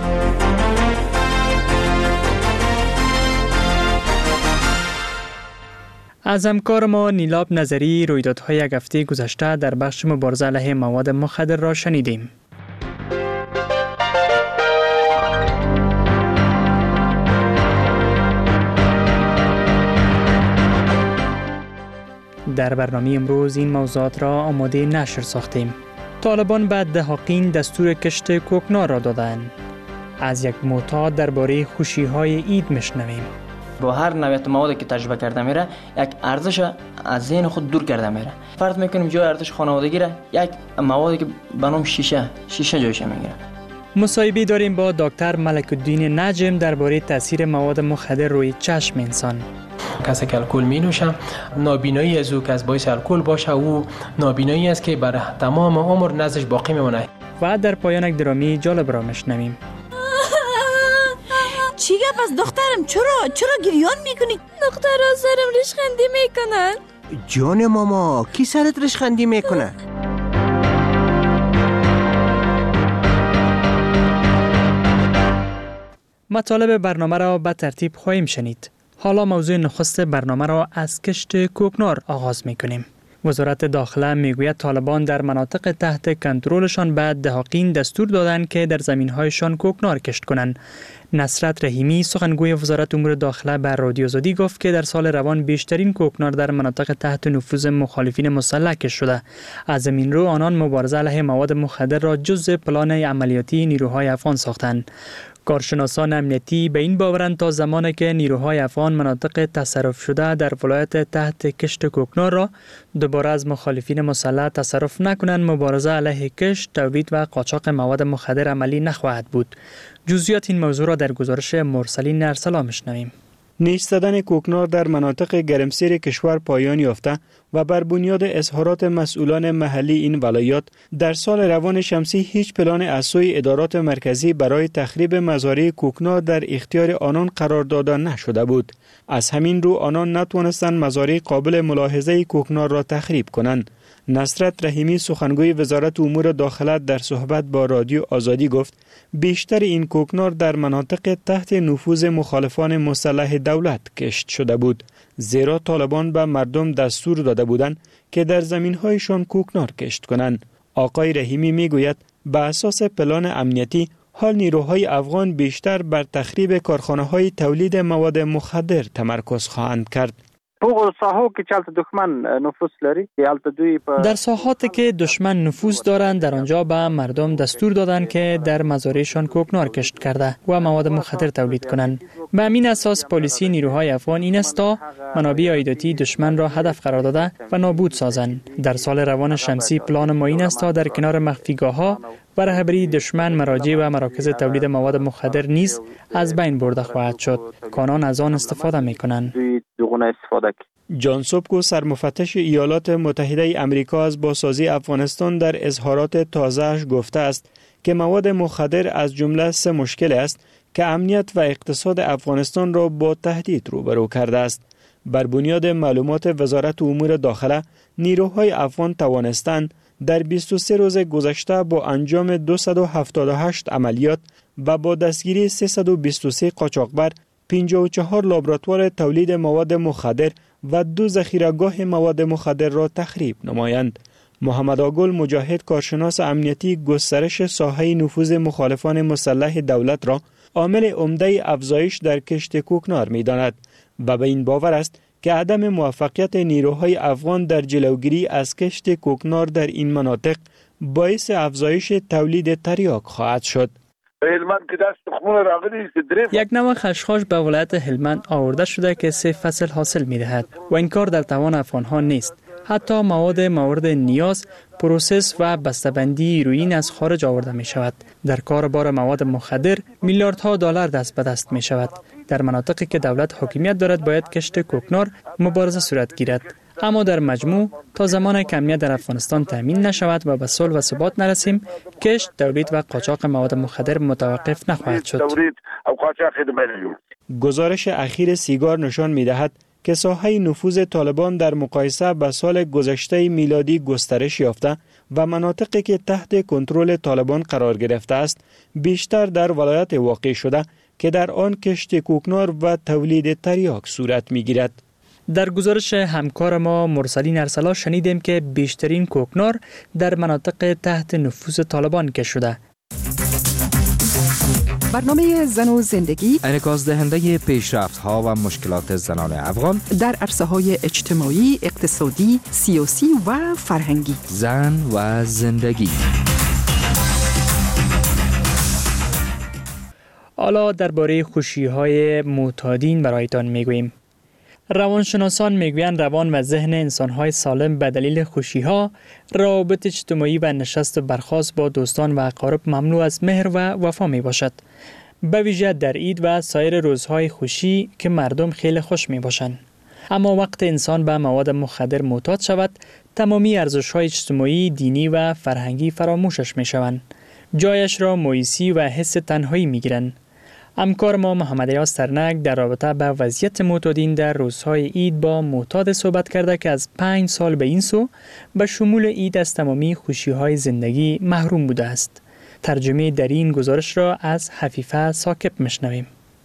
از همکار ما نیلاب نظری رویدادهای یک هفته گذشته در بخش مبارزه علیه مواد مخدر را شنیدیم. در برنامه امروز این موضوعات را آماده نشر ساختیم. طالبان به دهاقین دستور کشت کوکنار را دادند. از یک معتاد درباره خوشی‌های عید میشنویم. با هر نوعیت موادی که تجربه کرده میره، یک ارزش از ذهن خود دور کرده میره. فرض میکنیم جای ارزش خانوادگی را یک موادی که به نام شیشه جایش میگیره. مصاحبه داریم با دکتر ملک الدین نجم درباره تاثیر مواد مخدر روی چشم انسان. کسی که الکل می نوشه، نابینایی از او که از باعث الکل باشه، او نابینایی است که برای تمام عمر نزدش باقی میمونه. و در پایان یک درامی جالب را میشنویم. چی گپ است دخترم؟ چرا گریان میکنی؟ دخترها سرم ریشخندی میکنن. جان ماما، کی سرت ریشخندی میکنه؟ مطالب برنامه را به ترتیب خواهیم شنید. حالا موضوع نخست برنامه را از کشت کوکنار آغاز میکنیم. وزارت داخله میگوید طالبان در مناطق تحت کنترلشان به دهاقین دستور دادند که در زمین‌هایشان کوکنار کشت کنند. نصرت رحیمی سخنگوی وزارت امور داخله به رادیو آزادی گفت که در سال روان بیشترین کوکنار در مناطق تحت نفوذ مخالفین مسلح کشت شده. از زمین رو آنان مبارزه علیه مواد مخدر را جزء پلان عملیاتی نیروهای افغان ساختند. کارشناسان امنیتی به این باورند تا زمانی که نیروهای افغان مناطق تصرف شده در ولایت تحت کشت کوکنار را دوباره از مخالفین مسلح تصرف نکنند، مبارزه علیه کشت، تولید و قاچاق مواد مخدر عملی نخواهد بود. جزئیات این موضوع را در گزارش مرسلین ارسلا میشنویم. نیش زدن کوکنار در مناطق گرمسیر کشور پایان یافته و بر بنیاد اظهارات مسئولان محلی این ولایات در سال روان شمسی هیچ پلان از سوی ادارات مرکزی برای تخریب مزارع کوکنار در اختیار آنان قرار داده نشده بود. از همین رو آنان نتوانستند مزارع قابل ملاحظه کوکنار را تخریب کنند. نصرت رحیمی سخنگوی وزارت امور داخله در صحبت با رادیو آزادی گفت بیشتر این کوکنار در مناطق تحت نفوذ مخالفان مسلح دولت کشت شده بود، زیرا طالبان به مردم دستور داده بودند که در زمین‌هایشان کوکنار کشت کنند. آقای رحیمی میگوید به اساس پلان امنیتی حال نیروهای افغان بیشتر بر تخریب کارخانه‌های تولید مواد مخدر تمرکز خواهند کرد. در ساحاتی که دشمن نفوذ دارند در آنجا به مردم دستور دادند که در مزارعشان کوکنار کشت کرده و مواد مخدر تولید کنند. به همین اساس پلیسی نیروهای افغان این است تا منابع عایداتی دشمن را هدف قرار داده و نابود سازند. در سال روان شمسی پلان ما این است تا در کنار مخفیگاه‌ها و رهبری دشمن مراجع و مراکز تولید مواد مخدر نیز از بین برده خواهد شد. کانان از آن استفاده می‌کنند. جان سوبکو سرمفتش ایالات متحده آمریکا از بازسازی افغانستان در اظهارات تازه‌اش گفته است که مواد مخدر از جمله 3 مشکل است که امنیت و اقتصاد افغانستان را با تهدید روبرو کرده است. بر بنیاد معلومات وزارت امور داخله، نیروهای افغان توانستند در 23 روز گذشته با انجام 278 عملیات و با دستگیری 323 قاچاقبر، 54 لابراتوار تولید مواد مخدر و 2 ذخیره‌گاه مواد مخدر را تخریب نمایند. محمد آگل مجاهد کارشناس امنیتی گسترش ساحه نفوذ مخالفان مسلح دولت را عامل عمده افزایش در کشت کوکنار می‌داند و به این باور است که عدم موفقیت نیروهای افغان در جلوگیری از کشت کوکنار در این مناطق باعث افزایش تولید تریاک خواهد شد. هلمند که دست خمون راغلی است. یک نوع خشخاش به ولایت هلمند آورده شده که 3 فصل حاصل می‌دهد و این کار در توان افغان‌ها نیست. حتی مواد مورد نیاز، پروسس و بسته‌بندی هیروئین از خارج آورده می شود. در کار بار مواد مخدر میلیاردها دلار دست به دست می شود. در مناطقی که دولت حاکمیت دارد باید کشت کوکنار مبارزه صورت گیرد. اما در مجموع تا زمان که امنیت در افغانستان تامین نشود و به صلح و ثبات نرسیم، کشت، تولید و قاچاق مواد مخدر متوقف نخواهد شد. گزارش اخیر سیگار نشان می‌دهد که ساحه نفوذ طالبان در مقایسه با سال گذشته میلادی گسترش یافته و مناطقی که تحت کنترل طالبان قرار گرفته است بیشتر در ولایت واقع شده که در آن کشت کوکنار و تولید تریاک صورت می‌گیرد. در گزارش همکار ما مرسلین ارسلا شنیدیم که بیشترین کوکنار در مناطق تحت نفوذ طالبان کشت شده. برنامه زن و زندگی انعکاس دهنده پیشرفت‌ها و مشکلات زنان افغان در عرصه‌های اجتماعی، اقتصادی، سیاسی و فرهنگی. زن و زندگی. حالا درباره خوشی‌های معتادین برایتان میگوییم. روانشناسان میگویند روان و ذهن انسان‌های سالم به دلیل خوشی‌ها، روابط اجتماعی و نشست و برخاست با دوستان و اقارب مملو از مهر و وفا میباشد. به ویژه در عید و سایر روزهای خوشی که مردم خیلی خوش میباشند. اما وقت انسان به مواد مخدر معتاد شود، تمامی ارزش‌های اجتماعی، دینی و فرهنگی فراموشش میشوند. جایش را مویسی و حس تنهایی میگیرند. همکار ما محمد یاس ترنک در رابطه با وضعیت معتادین در روزهای عید با معتاد صحبت کرده که از 5 سال به این سو به شمول عید از تمامی خوشی‌های زندگی محروم بوده است. ترجمه در این گزارش را از حفیفه ساکب میشنویم.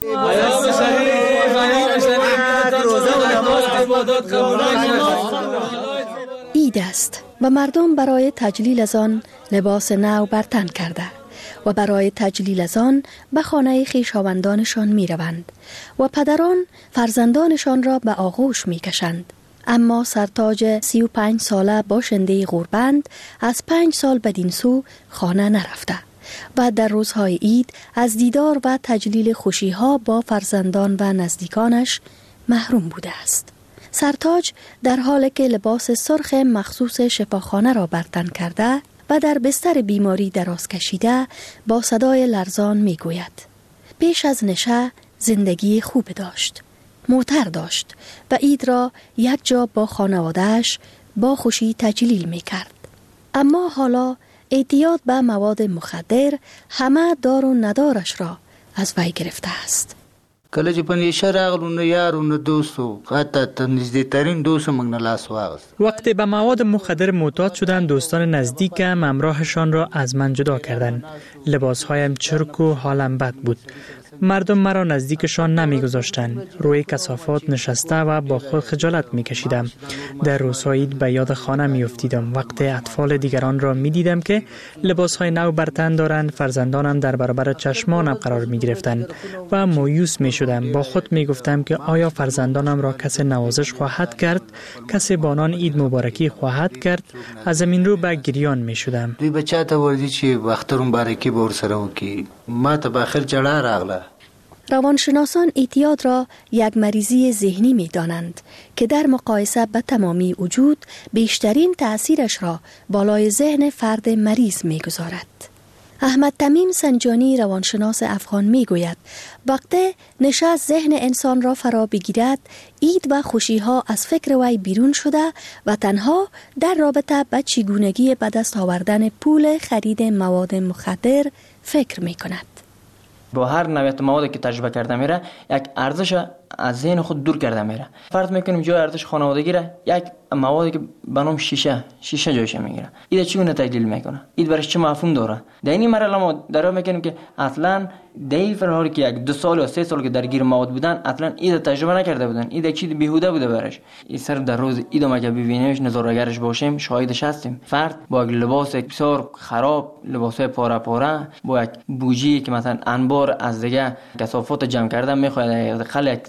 عید است و مردم برای تجلیل از آن لباس نو بر تن کرده و برای تجلیل از آن به خانه خویشاوندانشان می روند و پدران فرزندانشان را به آغوش می کشند. اما سرتاج 35 ساله باشنده غوربند از 5 سال بدین سو خانه نرفته و در روزهای عید از دیدار و تجلیل خوشی‌ها با فرزندان و نزدیکانش محروم بوده است. سرتاج در حالی که لباس سرخ مخصوص شفاخانه را بر تن کرده و در بستر بیماری دراز کشیده با صدای لرزان می گوید: پیش از نشه زندگی خوب داشت، معطر داشت و عید را یک جا با خانواده‌اش با خوشی تجلیل می کرد. اما حالا اعتیاد به مواد مخدر همه دار و ندارش را از وی گرفته است. کله چې په نشه راغلو نو یارو نو دوستو حتی نزدیکترین دوست موږ نه لاس واغست. وقتی به مواد مخدر معتاد شدن دوستان نزدیکم همراهشان را از من جدا کردند. لباسهایم چرک و حالم بد بود. مردم مرا نزدیکشان نمیگذاشتند. روی کثافات نشسته و با خود خجالت میکشیدم. در روزهای عید به یاد خانه میافتیدم. وقتی اطفال دیگران را میدیدم که لباسهای نو بر تن دارند، فرزندانم در برابر چشمانم قرار میگرفتند و مایوس میشدم. با خود میگفتم که آیا فرزندانم را کسی نوازش خواهد کرد؟ کسی با آنان عید مبارکی خواهد کرد؟ از زمین رو به گریان میشدم. دوی بچاته وردی چې وخترون مبارکی به ورسره وکړي. ما ته به آخر جړا راغله. روانشناسان اعتیاد را یک مریضی ذهنی می دانند که در مقایسه به تمامی وجود بیشترین تأثیرش را بالای ذهن فرد مریض می گذارد. احمد تمیم سنجانی روانشناس افغان می گوید وقتی نشه ذهن انسان را فرا بگیرد، عید و خوشی ها از فکر وی بیرون شده و تنها در رابطه به چگونگی به دست آوردن پول خرید مواد مخدر فکر می کند. با هر نوعیت موادی که تجربه کرده میره یک ارزش از ذهن خود دور کرده میره. فرض میکنیم جای ارزش خانوادگی را یک موادی که به نام شیشه جایش میگیره. این چگونه تجلیل میکنه؟ این برش چه مفهوم داره؟ در این مرحله ما درا میکنیم که اصلا در حالی که 1 2 سال یا 3 سال که درگیر مواد بودن اصلا این تجربه نکرده بودن. این چیز بیهوده بوده برش. این سر در روز عید ما که ببینیمش نظاره‌گرش باشیم شاهدش هستیم. فرد با یک لباس بسیار خراب، لباس پاره با یک بوجی که مثلا انبار از دیگه کثافات جمع کرده میخواد خلق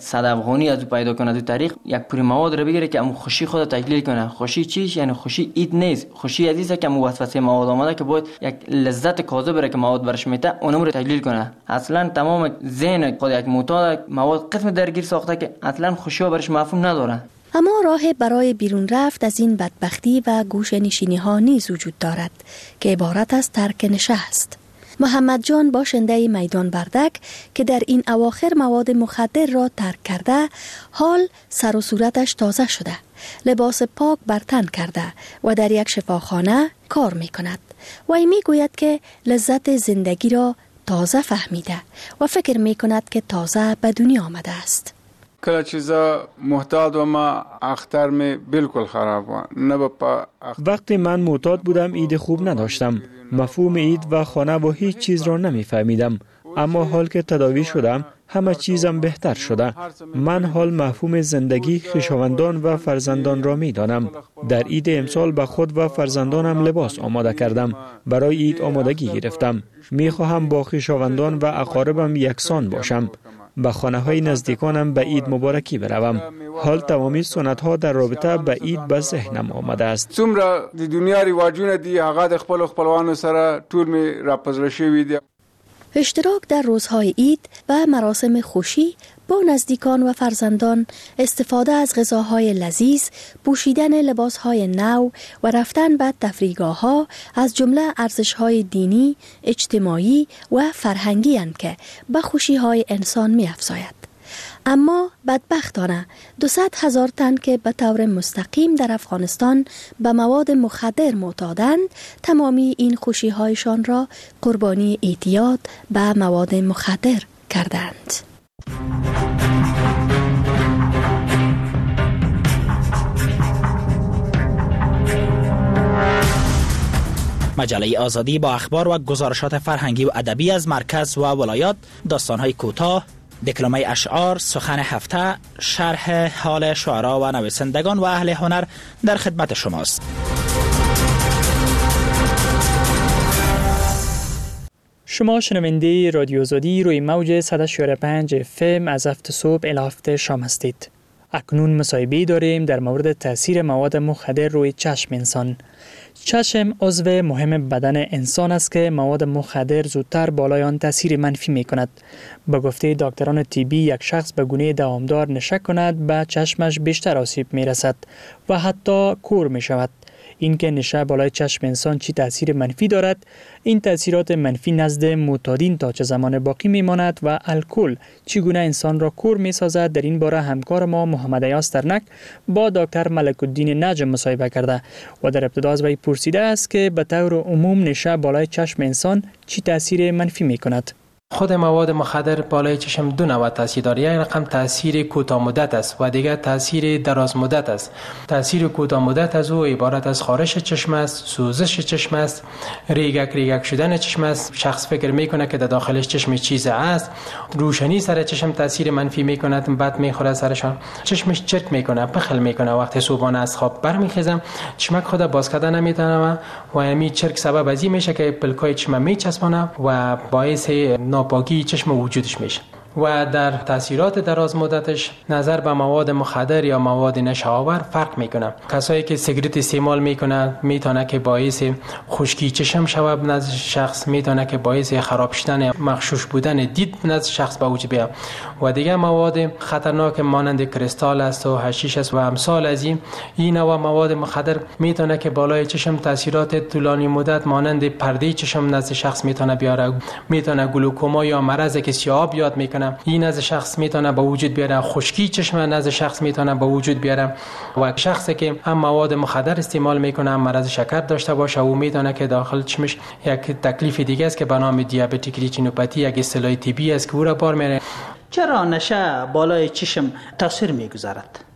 100 افغانی از پیدا کنه از طریق یک پوری مواد رو بگیره که ام خوشی خود تجلیل کنه. خوشی چیش؟ یعنی خوشی اید نیست. خوشی عزیزه که ام وسوسه مواد آمده که باید یک لذت کاذب را که مواد برش میته اونم رو تجلیل کنه. اصلا تمام ذهن خود یک معتاد مواد قسم درگیر ساخته که اصلا خوشی برش مفهوم نداره. اما راه برای بیرون رفت از این بدبختی و گوشه نشینی ها نیز وجود دارد که عبارت از ترک نشست. محمد جان باشنده میدان بردک که در این اواخر مواد مخدر را ترک کرده، حال سر و صورتش تازه شده، لباس پاک بر تن کرده و در یک شفاخانه کار می کند. وی می گوید که لذت زندگی را تازه فهمیده و فکر می کند که تازه به دنیا آمده است. کلا چیزا محتاط و ما اختر می بالکل خراب و وقتی من معتاد بودم عید خوب نداشتم. مفهوم عید و خانه و هیچ چیز را نمی فهمیدم. اما حال که تداوی شدم همه چیزم بهتر شده. من حال مفهوم زندگی، خویشاوندان و فرزندان را می دانم. در عید امسال به خود و فرزندانم لباس آماده کردم. برای عید آمادگی گرفتم. می خواهم با خویشاوندان و اقاربم یکسان باشم. به خانه های نزدیکانم به عید مبارکی بروم. حال تمامی سنت ها در رابطه به عید به ذهنم آمده است. څومره د دنیا رواجونه دي هغه د خپل خپلوانو سره ټول می راپزړه شوی دي. اشتراک در روزهای عید و مراسم خوشی با نزدیکان و فرزندان، استفاده از غذاهای لذیذ، پوشیدن لباسهای نو و رفتن به تفریحگاه‌ها از جمله ارزش‌های دینی، اجتماعی و فرهنگی اند که به خوشی‌های انسان می‌افزاید. اما بدبختانه 200,000 تن که به طور مستقیم در افغانستان به مواد مخدر معتادند، تمامی این خوشی‌هایشان را قربانی اعتیاد به مواد مخدر کردند. مجله آزادی با اخبار و گزارشات فرهنگی و ادبی از مرکز و ولایات، داستان‌های کوتاه، دکلمه اشعار، سخن هفته، شرح حال شعرا و نویسندگان و اهل هنر در خدمت شماست. شما شنونده رادیو آزادی روی موج 100.5 FM از هفت صبح الی هفت شام هستید. اکنون مصاحبه داریم در مورد تاثیر مواد مخدر روی چشم انسان. چشم عضو مهم بدن انسان است که مواد مخدر زودتر بالای آن تاثیر منفی می کند. به گفته دکتران طبی، یک شخص به گونه دوامدار نشه کند به چشمش بیشتر آسیب می رسد و حتی کور می شود. این که نشه بالای چشم انسان چی تاثیر منفی دارد، این تاثیرات منفی نزد معتادین تا چه زمان باقی می ماند و الکل چگونه انسان را کور می سازد، در این باره همکار ما محمد ایاز ترنک با دکتر ملک الدین نجم مصاحبه کرده و در ابتدا از وی پرسیده است که به طور عموم نشه بالای چشم انسان چی تاثیر منفی می کند. خود مواد مخدر بالای چشم دو نوع تاثیر دارد. یک رقم تاثیر کوتاه مدت است و دیگر تاثیر دراز مدت است. تاثیر کوتاه مدت از او عبارت از خارش چشم است، سوزش چشم است، ریگک شدن چشم است. شخص فکر میکنه که در داخلش چشم چیز است. روشنی سر چشم تاثیر منفی میکند، بد میخوره سرشان. چشمش چرک میکنه، بخل میکنه. وقتی صبحانه از خواب برمیخیزم چشمک خود باز کردن نمیتونم و همین چرک سبب از این میشه که پلکای چشم میچسبونه و باعث ناپاکی چشم وجودش میشه. و در تاثیرات دراز مدتش نظر به مواد مخدر یا مواد نشه‌آور فرق میکنه. کسایی که سیگارت استعمال میکنه میتونه که باعث خشکی چشم شود نزد شخص، میتونه که باعث خراب شدن مغشوش بودن دید نزد شخص به وجود بیاد. و دیگه مواد خطرناک مانند کریستال است و حشیش است و امثال از این نوع مواد مخدر میتونه که بالای چشم تاثیرات طولانی مدت مانند پرده چشم نزد شخص میتونه بیاره. میتونه گلوکوما یا مرضی که سیاه بیاد میکنه. این از شخص میتونه به وجود بیاره. خشکی چشم نزد شخص میتونه به وجود بیاره. و شخصی که هم مواد مخدر استعمال میکنه هم مرض شکر داشته باشه او میتونه که داخل چشمش یک تکلیف دیگه است که به نام دیابتیک ریتینوپاتی، یک اصطلاح طبی است که او را بار میاره. چرا نشه بالای چشم تاثیر میگذارد؟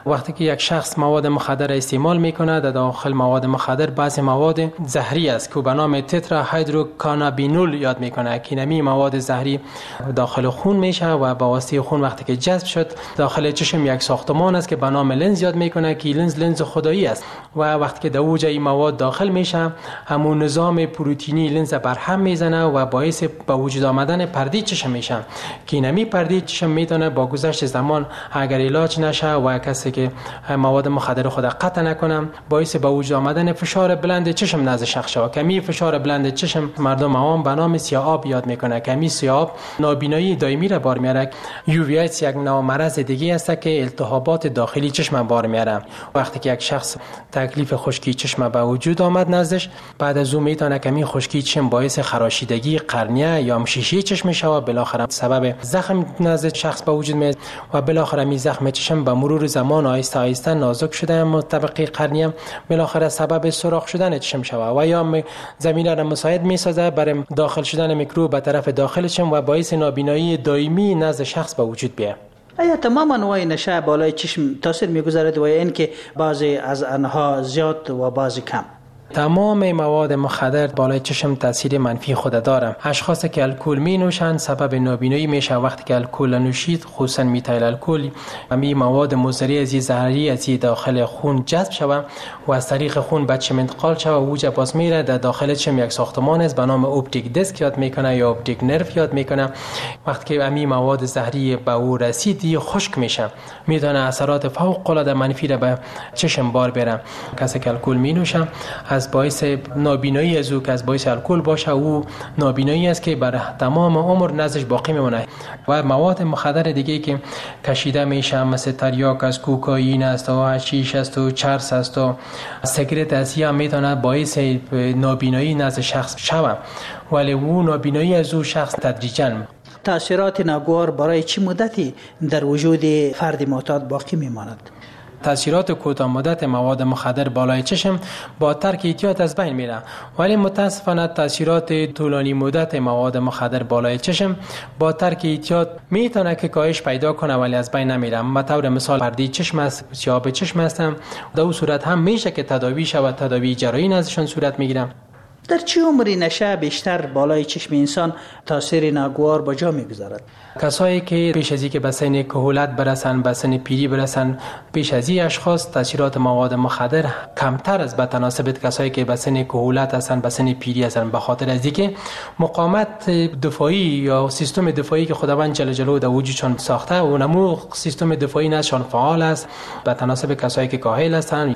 وقتی که یک شخص مواد مخدر استعمال میکنه، در داخل مواد مخدر بعضی مواد زهری است که به نام تترا هیدروکانابینول یاد میکنه که اینمی مواد زهری داخل خون میشه و با واسطه خون وقتی که جذب شد داخل چشم یک ساختمان است که به نام لنز یاد میکنه که لنز خدایی است و وقتی که در اوج این مواد داخل میشه همون نظام پروتئینی لنز برهم میزنه و باعث به وجود آمدن پرده چشم میشه که اینمی پرده چشم میتونه با گذشت زمان اگر علاج نشه و کسی که مواد مخدر خود قطع نکنه باعث به وجود آمدن فشار بلند چشم نزد شخص شود. کمی فشار بلند چشم مردم عوام به نام سیاه‌آب یاد میکنه. کمی سیاه‌آب نابینایی دائمی را بار میاره. UVitis یک نوع مرض دیگه است که التهابات داخلی چشم بار میاره. وقتی که یک شخص تکلیف خشکی چشم به وجود آمد نزدش، بعد از اون میتونه کمی خشکی چشم باعث خراشیدگی قرنیه یا شیشه چشم شود، بالاخره سبب زخم نزد شخص به وجود میاد و بالاخره می زخم چشم به مرور زمان آهسته آهسته نازک شده طبقه قرنیه بالاخره سبب سوراخ شدن چشم شود و یا زمینه را مساعد میسازه برای داخل شدن میکروب به طرف داخل چشم و باعث نابینایی دائمی نزد شخص به وجود بیاید. آیا تمام انواع نشه بالای چشم تاثیر میگذارد و این که بعضی از آنها زیاد و بعضی کم؟ تمام مواد مخدر بالای چشم تاثیر منفی خود داره. اشخاصی که الکل می نوشند سبب نابینایی میشه. وقتی که الکل نوشید خصوصا میتایل الکل همین مواد مضری از زهری از داخل خون جذب شود و از طریق خون به چشم انتقال شود و اوج باز میره. در داخل چشم یک ساختمان است به نام اپتیک دیسک یاد میکنه یا اپتیک نرو یاد میکنه. وقتی که همین مواد زهری به او رسید خشک میشه، میتونه اثرات فوق العاده منفی را به چشم بار بره. کسی که الکل می نوشه از باعث نابینایی از او که از باعث الکل باشه او نابینایی است که برای تمام عمر نزدش باقی میمونه. و مواد مخدر دیگه که کشیده میشه مثل تریاک است، کوکائین است و حشیش است و چرس است و سیگارت است یا میتونه باعث نابینایی نزد شخص شود، ولی او نابینایی از او شخص تدریجاً. تأثیرات ناگوار برای چه مدتی در وجود فرد معتاد باقی میماند؟ تاثیرات کوتاه مدت مواد مخدر بالای چشم با ترک احتیاط از بین میره، ولی متاسفانه تاثیرات طولانی مدت مواد مخدر بالای چشم با ترک احتیاط میتونه که کاهش پیدا کنه ولی از بین نمیره. به طور مثال پرده چشم است، سیاه‌آب چشم است، در اون صورت هم میشه که تداوی شود، تداوی جراحی نزدشون صورت میگیره. در چه عمری نشه بیشتر بالای چشم انسان تاثیر ناگوار با جا میگذارد؟ کسایی که پیش از اینکه به سن کهولت برسن، به سن پیری برسن، پیش از این اشخاص تاثیرات مواد مخدر کمتر از به تناسب کسایی که به سن کهولت هستن، به سن پیری هستن، به خاطر از اینکه مقاومت دفاعی یا سیستم دفاعی که خداوند جل جلاله در وجودشان ساخته و نمو سیستم دفاعی نشان فعال است. به تناسب کسایی که کاهل هستن،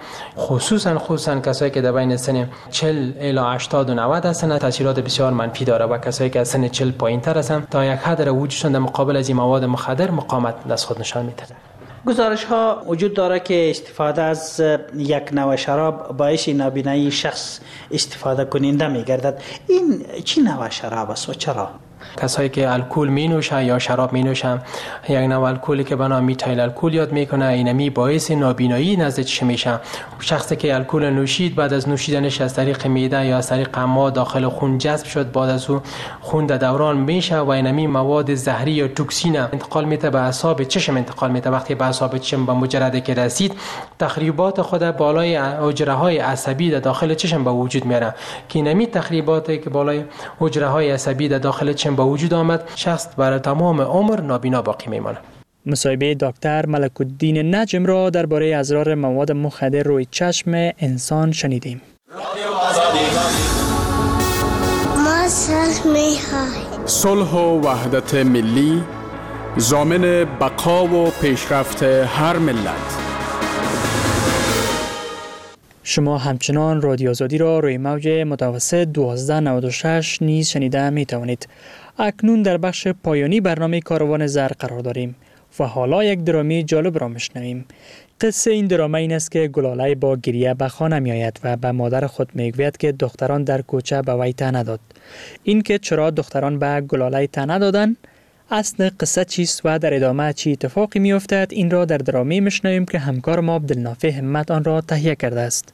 خصوصا کسایی که در بین سن 40 الی 80 و 90 هستن، تاثیرات بسیار منفی داره و کسایی که از سن 40 پایین‌تر هستن تا یک حد در وجودشان در مقابل از این مواد مخدر مقاومت از خود نشان میده. گزارش ها وجود داره که استفاده از یک نوع شراب باعث نابینایی شخص استفاده کننده میگردد. این چی نوع شراب است و چرا؟ کسایی که الکل می نوشن یا شراب می نوشن یک نوع الکلی که به نام میتایل الکل یاد میکنه، اینمی باعث نابینایی نزد چشم میشه. شخصی که الکل نوشید بعد از نوشیدنش از طریق معده یا از طریق امعاء داخل خون جذب شد، بعد از او خون در دوران میشه و اینمی مواد زهری یا توکسین انتقال میده به اعصاب چشم انتقال میده. وقتی به اعصاب چشم به مجرد که رسید تخریبات خود بالای حجره های عصبی در داخل چشم به وجود میاره که اینمی تخریباتی که بالای حجره های عصبی در داخل چشم با وجود آمد شخص برای تمام عمر نابینا باقی میمانه. مصاحبه دکتر ملک الدین نجم را درباره اضرار مواد مخدر روی چشم انسان شنیدیم. ما صلح و وحدت ملی ضامن بقا و پیشرفت هر ملت. شما همچنان رادیو آزادی را روی موج متوسط 1296 نیز شنیده می توانید. اکنون در بخش پایانی برنامه کاروان زر قرار داریم و حالا یک درامی جالب را میشنویم. قصه این دراما این است که گلاله با گریه به خانه می آید و به مادر خود میگوید که دختران در کوچه به وی ته نداد. این که چرا دختران به گلاله ته ندادند، اصل قصه چیست و در ادامه چی اتفاقی می افتد، این را در درامی میشنویم که همکار ما عبدالنافع همت آن را تهیه کرده است.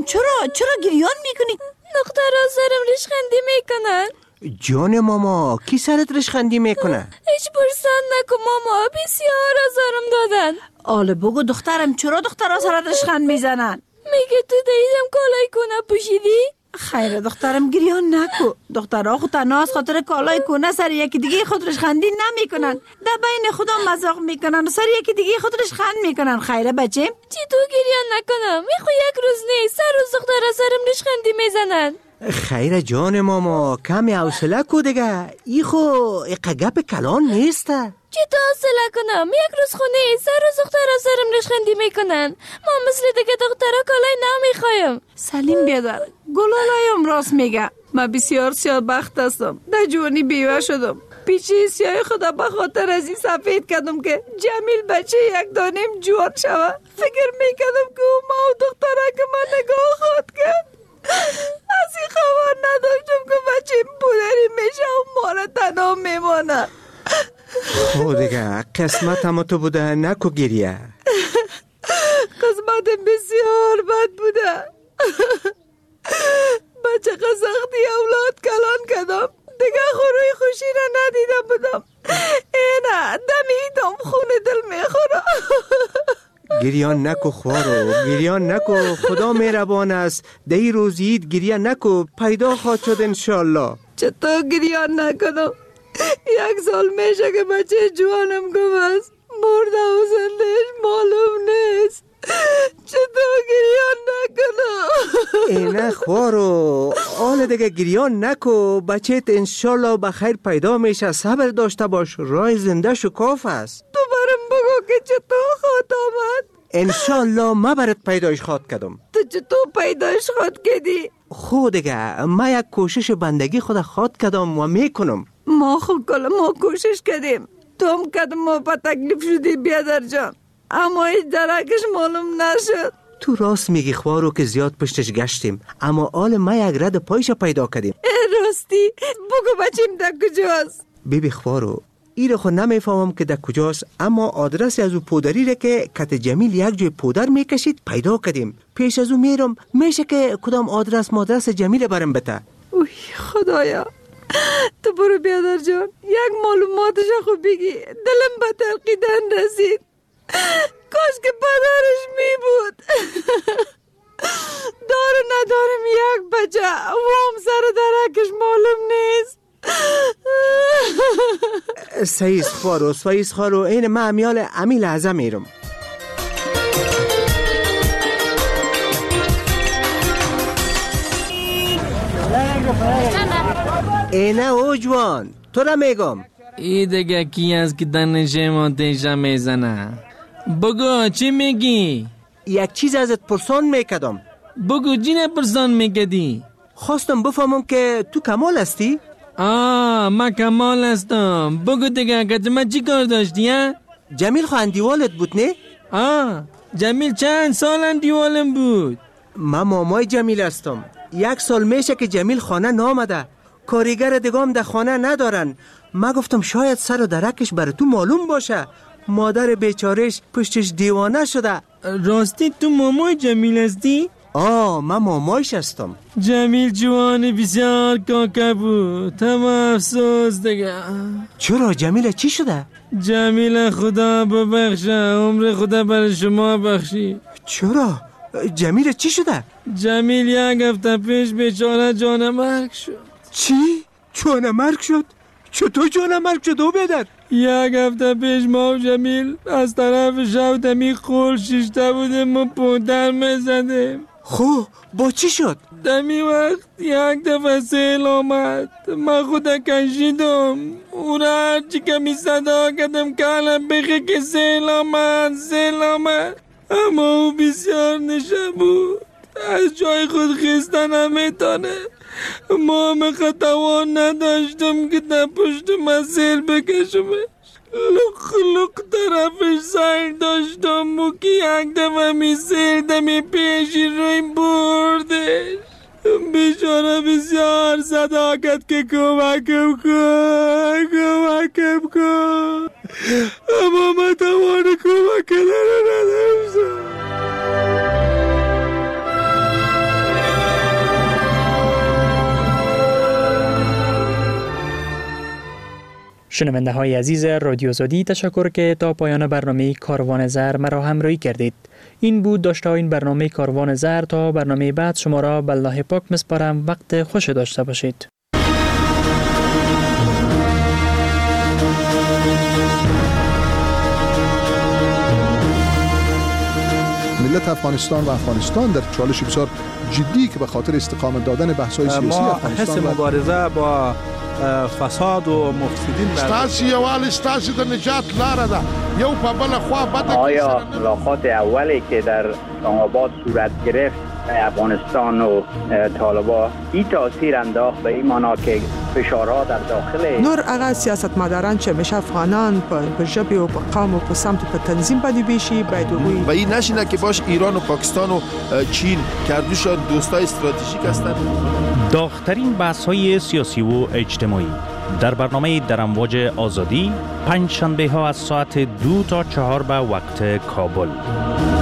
چرا گریان میکنی؟ دخترها سرم ریشخندی میکنن. جان ماما کی سرت ریشخندی میکنه؟ هیچ پرسان نکن ماما، بسیار آزارم دادن. آله بگو دخترم چرا دخترها سرت ریشخند میزنن؟ میگه تو دیدم کالای کنه پوشیدی؟ خیره دخترم گریان نکو. دخترها خود تنها از خاطر کالای کنه سر یکی دیگه خود ریشخندی نمیکنن. در بین خدا مذاق میکنن و سر یکی دیگه خود ریشخند میکنن. خیره بچه؟ چی تو گریان نکنم؟ میخوای یک روز نیست سر روز دخترها سرم ریشخندی میزنن. خیره جان ماما کمی حوصله کو دیگه. ای خو گپ کلان نیسته. چی تو حوصله کنم؟ یک روز خونه سر روز دخترها سرم ریشخندی میکنن. ما مثل دیگه دخترها کالای نمیخوایم. سلیم بیادر گلالایم راست میگه. من بسیار سیاه بخت هستم. در جوانی بیوه شدم. پیچی سیاه خدا به خاطر از این سفید کردم که جمیل بچه یک دانیم جوان شوه. فکر میکردم که او ما و دختره که من نگاه خود کرد. از این خبر نداشتم که بچه پودری میشه و ما را تنها میمانه. خود دیگه قسمت هم تو بوده نکو گریه. قسمت بسیار بد بوده. بچه سختی اولاد کلان کردم. دیگه خوروی خوشی را ندیده بودم. اینه دمیدم خون دل میخوره. گریان نکو خوارو، گریان نکو. خدا مهربان است. دی روزید گریه نکو، پیدا خواهد شد انشالله. چطور گریان نکنم؟ یک سال میشه که بچه جوانم گم است. مرده و زندهش معلوم نیست. چطور گریان نکنم؟ اینه خوارو، آن دیگه گریان نکو. بچه انشالله بخیر پیدا میشه. صبر داشته باش، راه زنده شکاف است. تو برم بگو که چطور خواهد آمد؟ انشالله ما برات پیدایش خواهد کردم. تو چطور پیدایش خواهد کردی؟ خود دیگه ما یک کوشش بندگی خود خواهد کردم و میکنم. ما خود کلا ما کوشش کردیم. تو هم کدم ما با تکلیف شدی بیادر جان، اما هیچ درکش معلوم نشد. تو راست میگی خوارو که زیاد پشتش گشتیم، اما آل ما یک رد پایش پیدا کردیم. راستی بگو بچیم در کجاست؟ بیبی خوارو ایره خود نمیفهمم که در کجاست، اما آدرسی از او پودری را که کت جمیل یک جای پودر میکشید پیدا کردیم. پیش از او میرم میشه که کدام آدرس مادرس جمیل برم بته. اوی خدایا، تو برو بیادر جان، یک معلوماتش خوب بگی. دلم به تلقیدن رسید. کاش که پدرش می بود. داره ندارم یک بچه و هم سر درکش معلوم نیست. سعیز خوارو این ما امیال امی لحظه میرم. اینه او جوان تو را میگم. ای دیگه کی است که دنشه ما دیشه میزنه؟ بگو چی میگی؟ یک چیز ازت پرسان میکدم. بگو چی پرسان میکدی؟ خواستم بفهمم که تو کمال هستی؟ من کمال هستم. بگو دیگه که ما چی کار داشتی ها؟ جمیل خو اندیوالت بود نه؟ جمیل چند سال اندیوالم بود؟ من مامای جمیل هستم. یک سال میشه که جمیل خانه نامده. کاریگر دیگام در خانه ندارن. ما گفتم شاید سر و درکش برای تو معلوم باشه. مادر بیچارش پشتش دیوانه شده. راستی تو مامای جمیل هستی؟ من مامایش هستم. جمیل جوان بسیار کاکا بود. تمام افسوس دیگه. چرا جمیل چی شده؟ جمیل خدا ببخشه، عمر خدا برای شما بخشی. چرا؟ جمیل چی شده؟ جمیل یک هفته پیش بیچاره جانمرگ شد. چی؟ جانمرگ شد؟ چطور جانمرگ شد او بیادر؟ یک هفته پیش ما و جمیل از طرف شو دمی خول شیشته بودیم و پودر میزدیم. خب با چی شد؟ دمی وقت یک دفعه سیل آمد. من خودم کشیدم. او را هرچی کمی صدا کردم که الان بخی که سیل آمد. اما او بسیار نشه بود. از جای خود خیستن نمیتانه. ما همه توان نداشتم که در پشت من سیل بکشمش. لق طرفش سر داشتم و که یک دفعه می سیل دمی پیشی روی بردش. بیچاره بسیار صدا کرد که کمکم کن. اما من توان کمک کردن نداشتم. شنونده های عزیز رادیو آزادی، تشکر که تا پایان برنامه کاروان زر مرا همراهی کردید. این بود داشته این برنامه کاروان زر. تا برنامه بعد شما را به الله پاک میسپارم. وقت خوش داشته باشید. ملت افغانستان و افغانستان در چالش بسیار جدی که به خاطر استقامت دادن بحث‌های سیاسی افغانستان ما حس مبارزه با فساد و مفسدین ستاسي یوال ستاسي د نجات لاره ده یو په بل خوا بده. آیا ملاقات اولی که در اسلام آباد صورت گرفت افغانستان و طالبان این تاثیر انداخت به این معنا که فشارها در داخل نور هغه سیاستمداران چې همیشه افغانان په ژبې او په قوم او په سمت په تنظیم باندې بیشي باید وګوري و این نشینه که باش ایران و پاکستان و چین کردوشان دوستای استراتژیک هستند. داغ‌ترین بحث‌های سیاسی و اجتماعی در برنامه در امواج آزادی، پنج شنبه ها از ساعت 2 تا 4 به وقت کابل.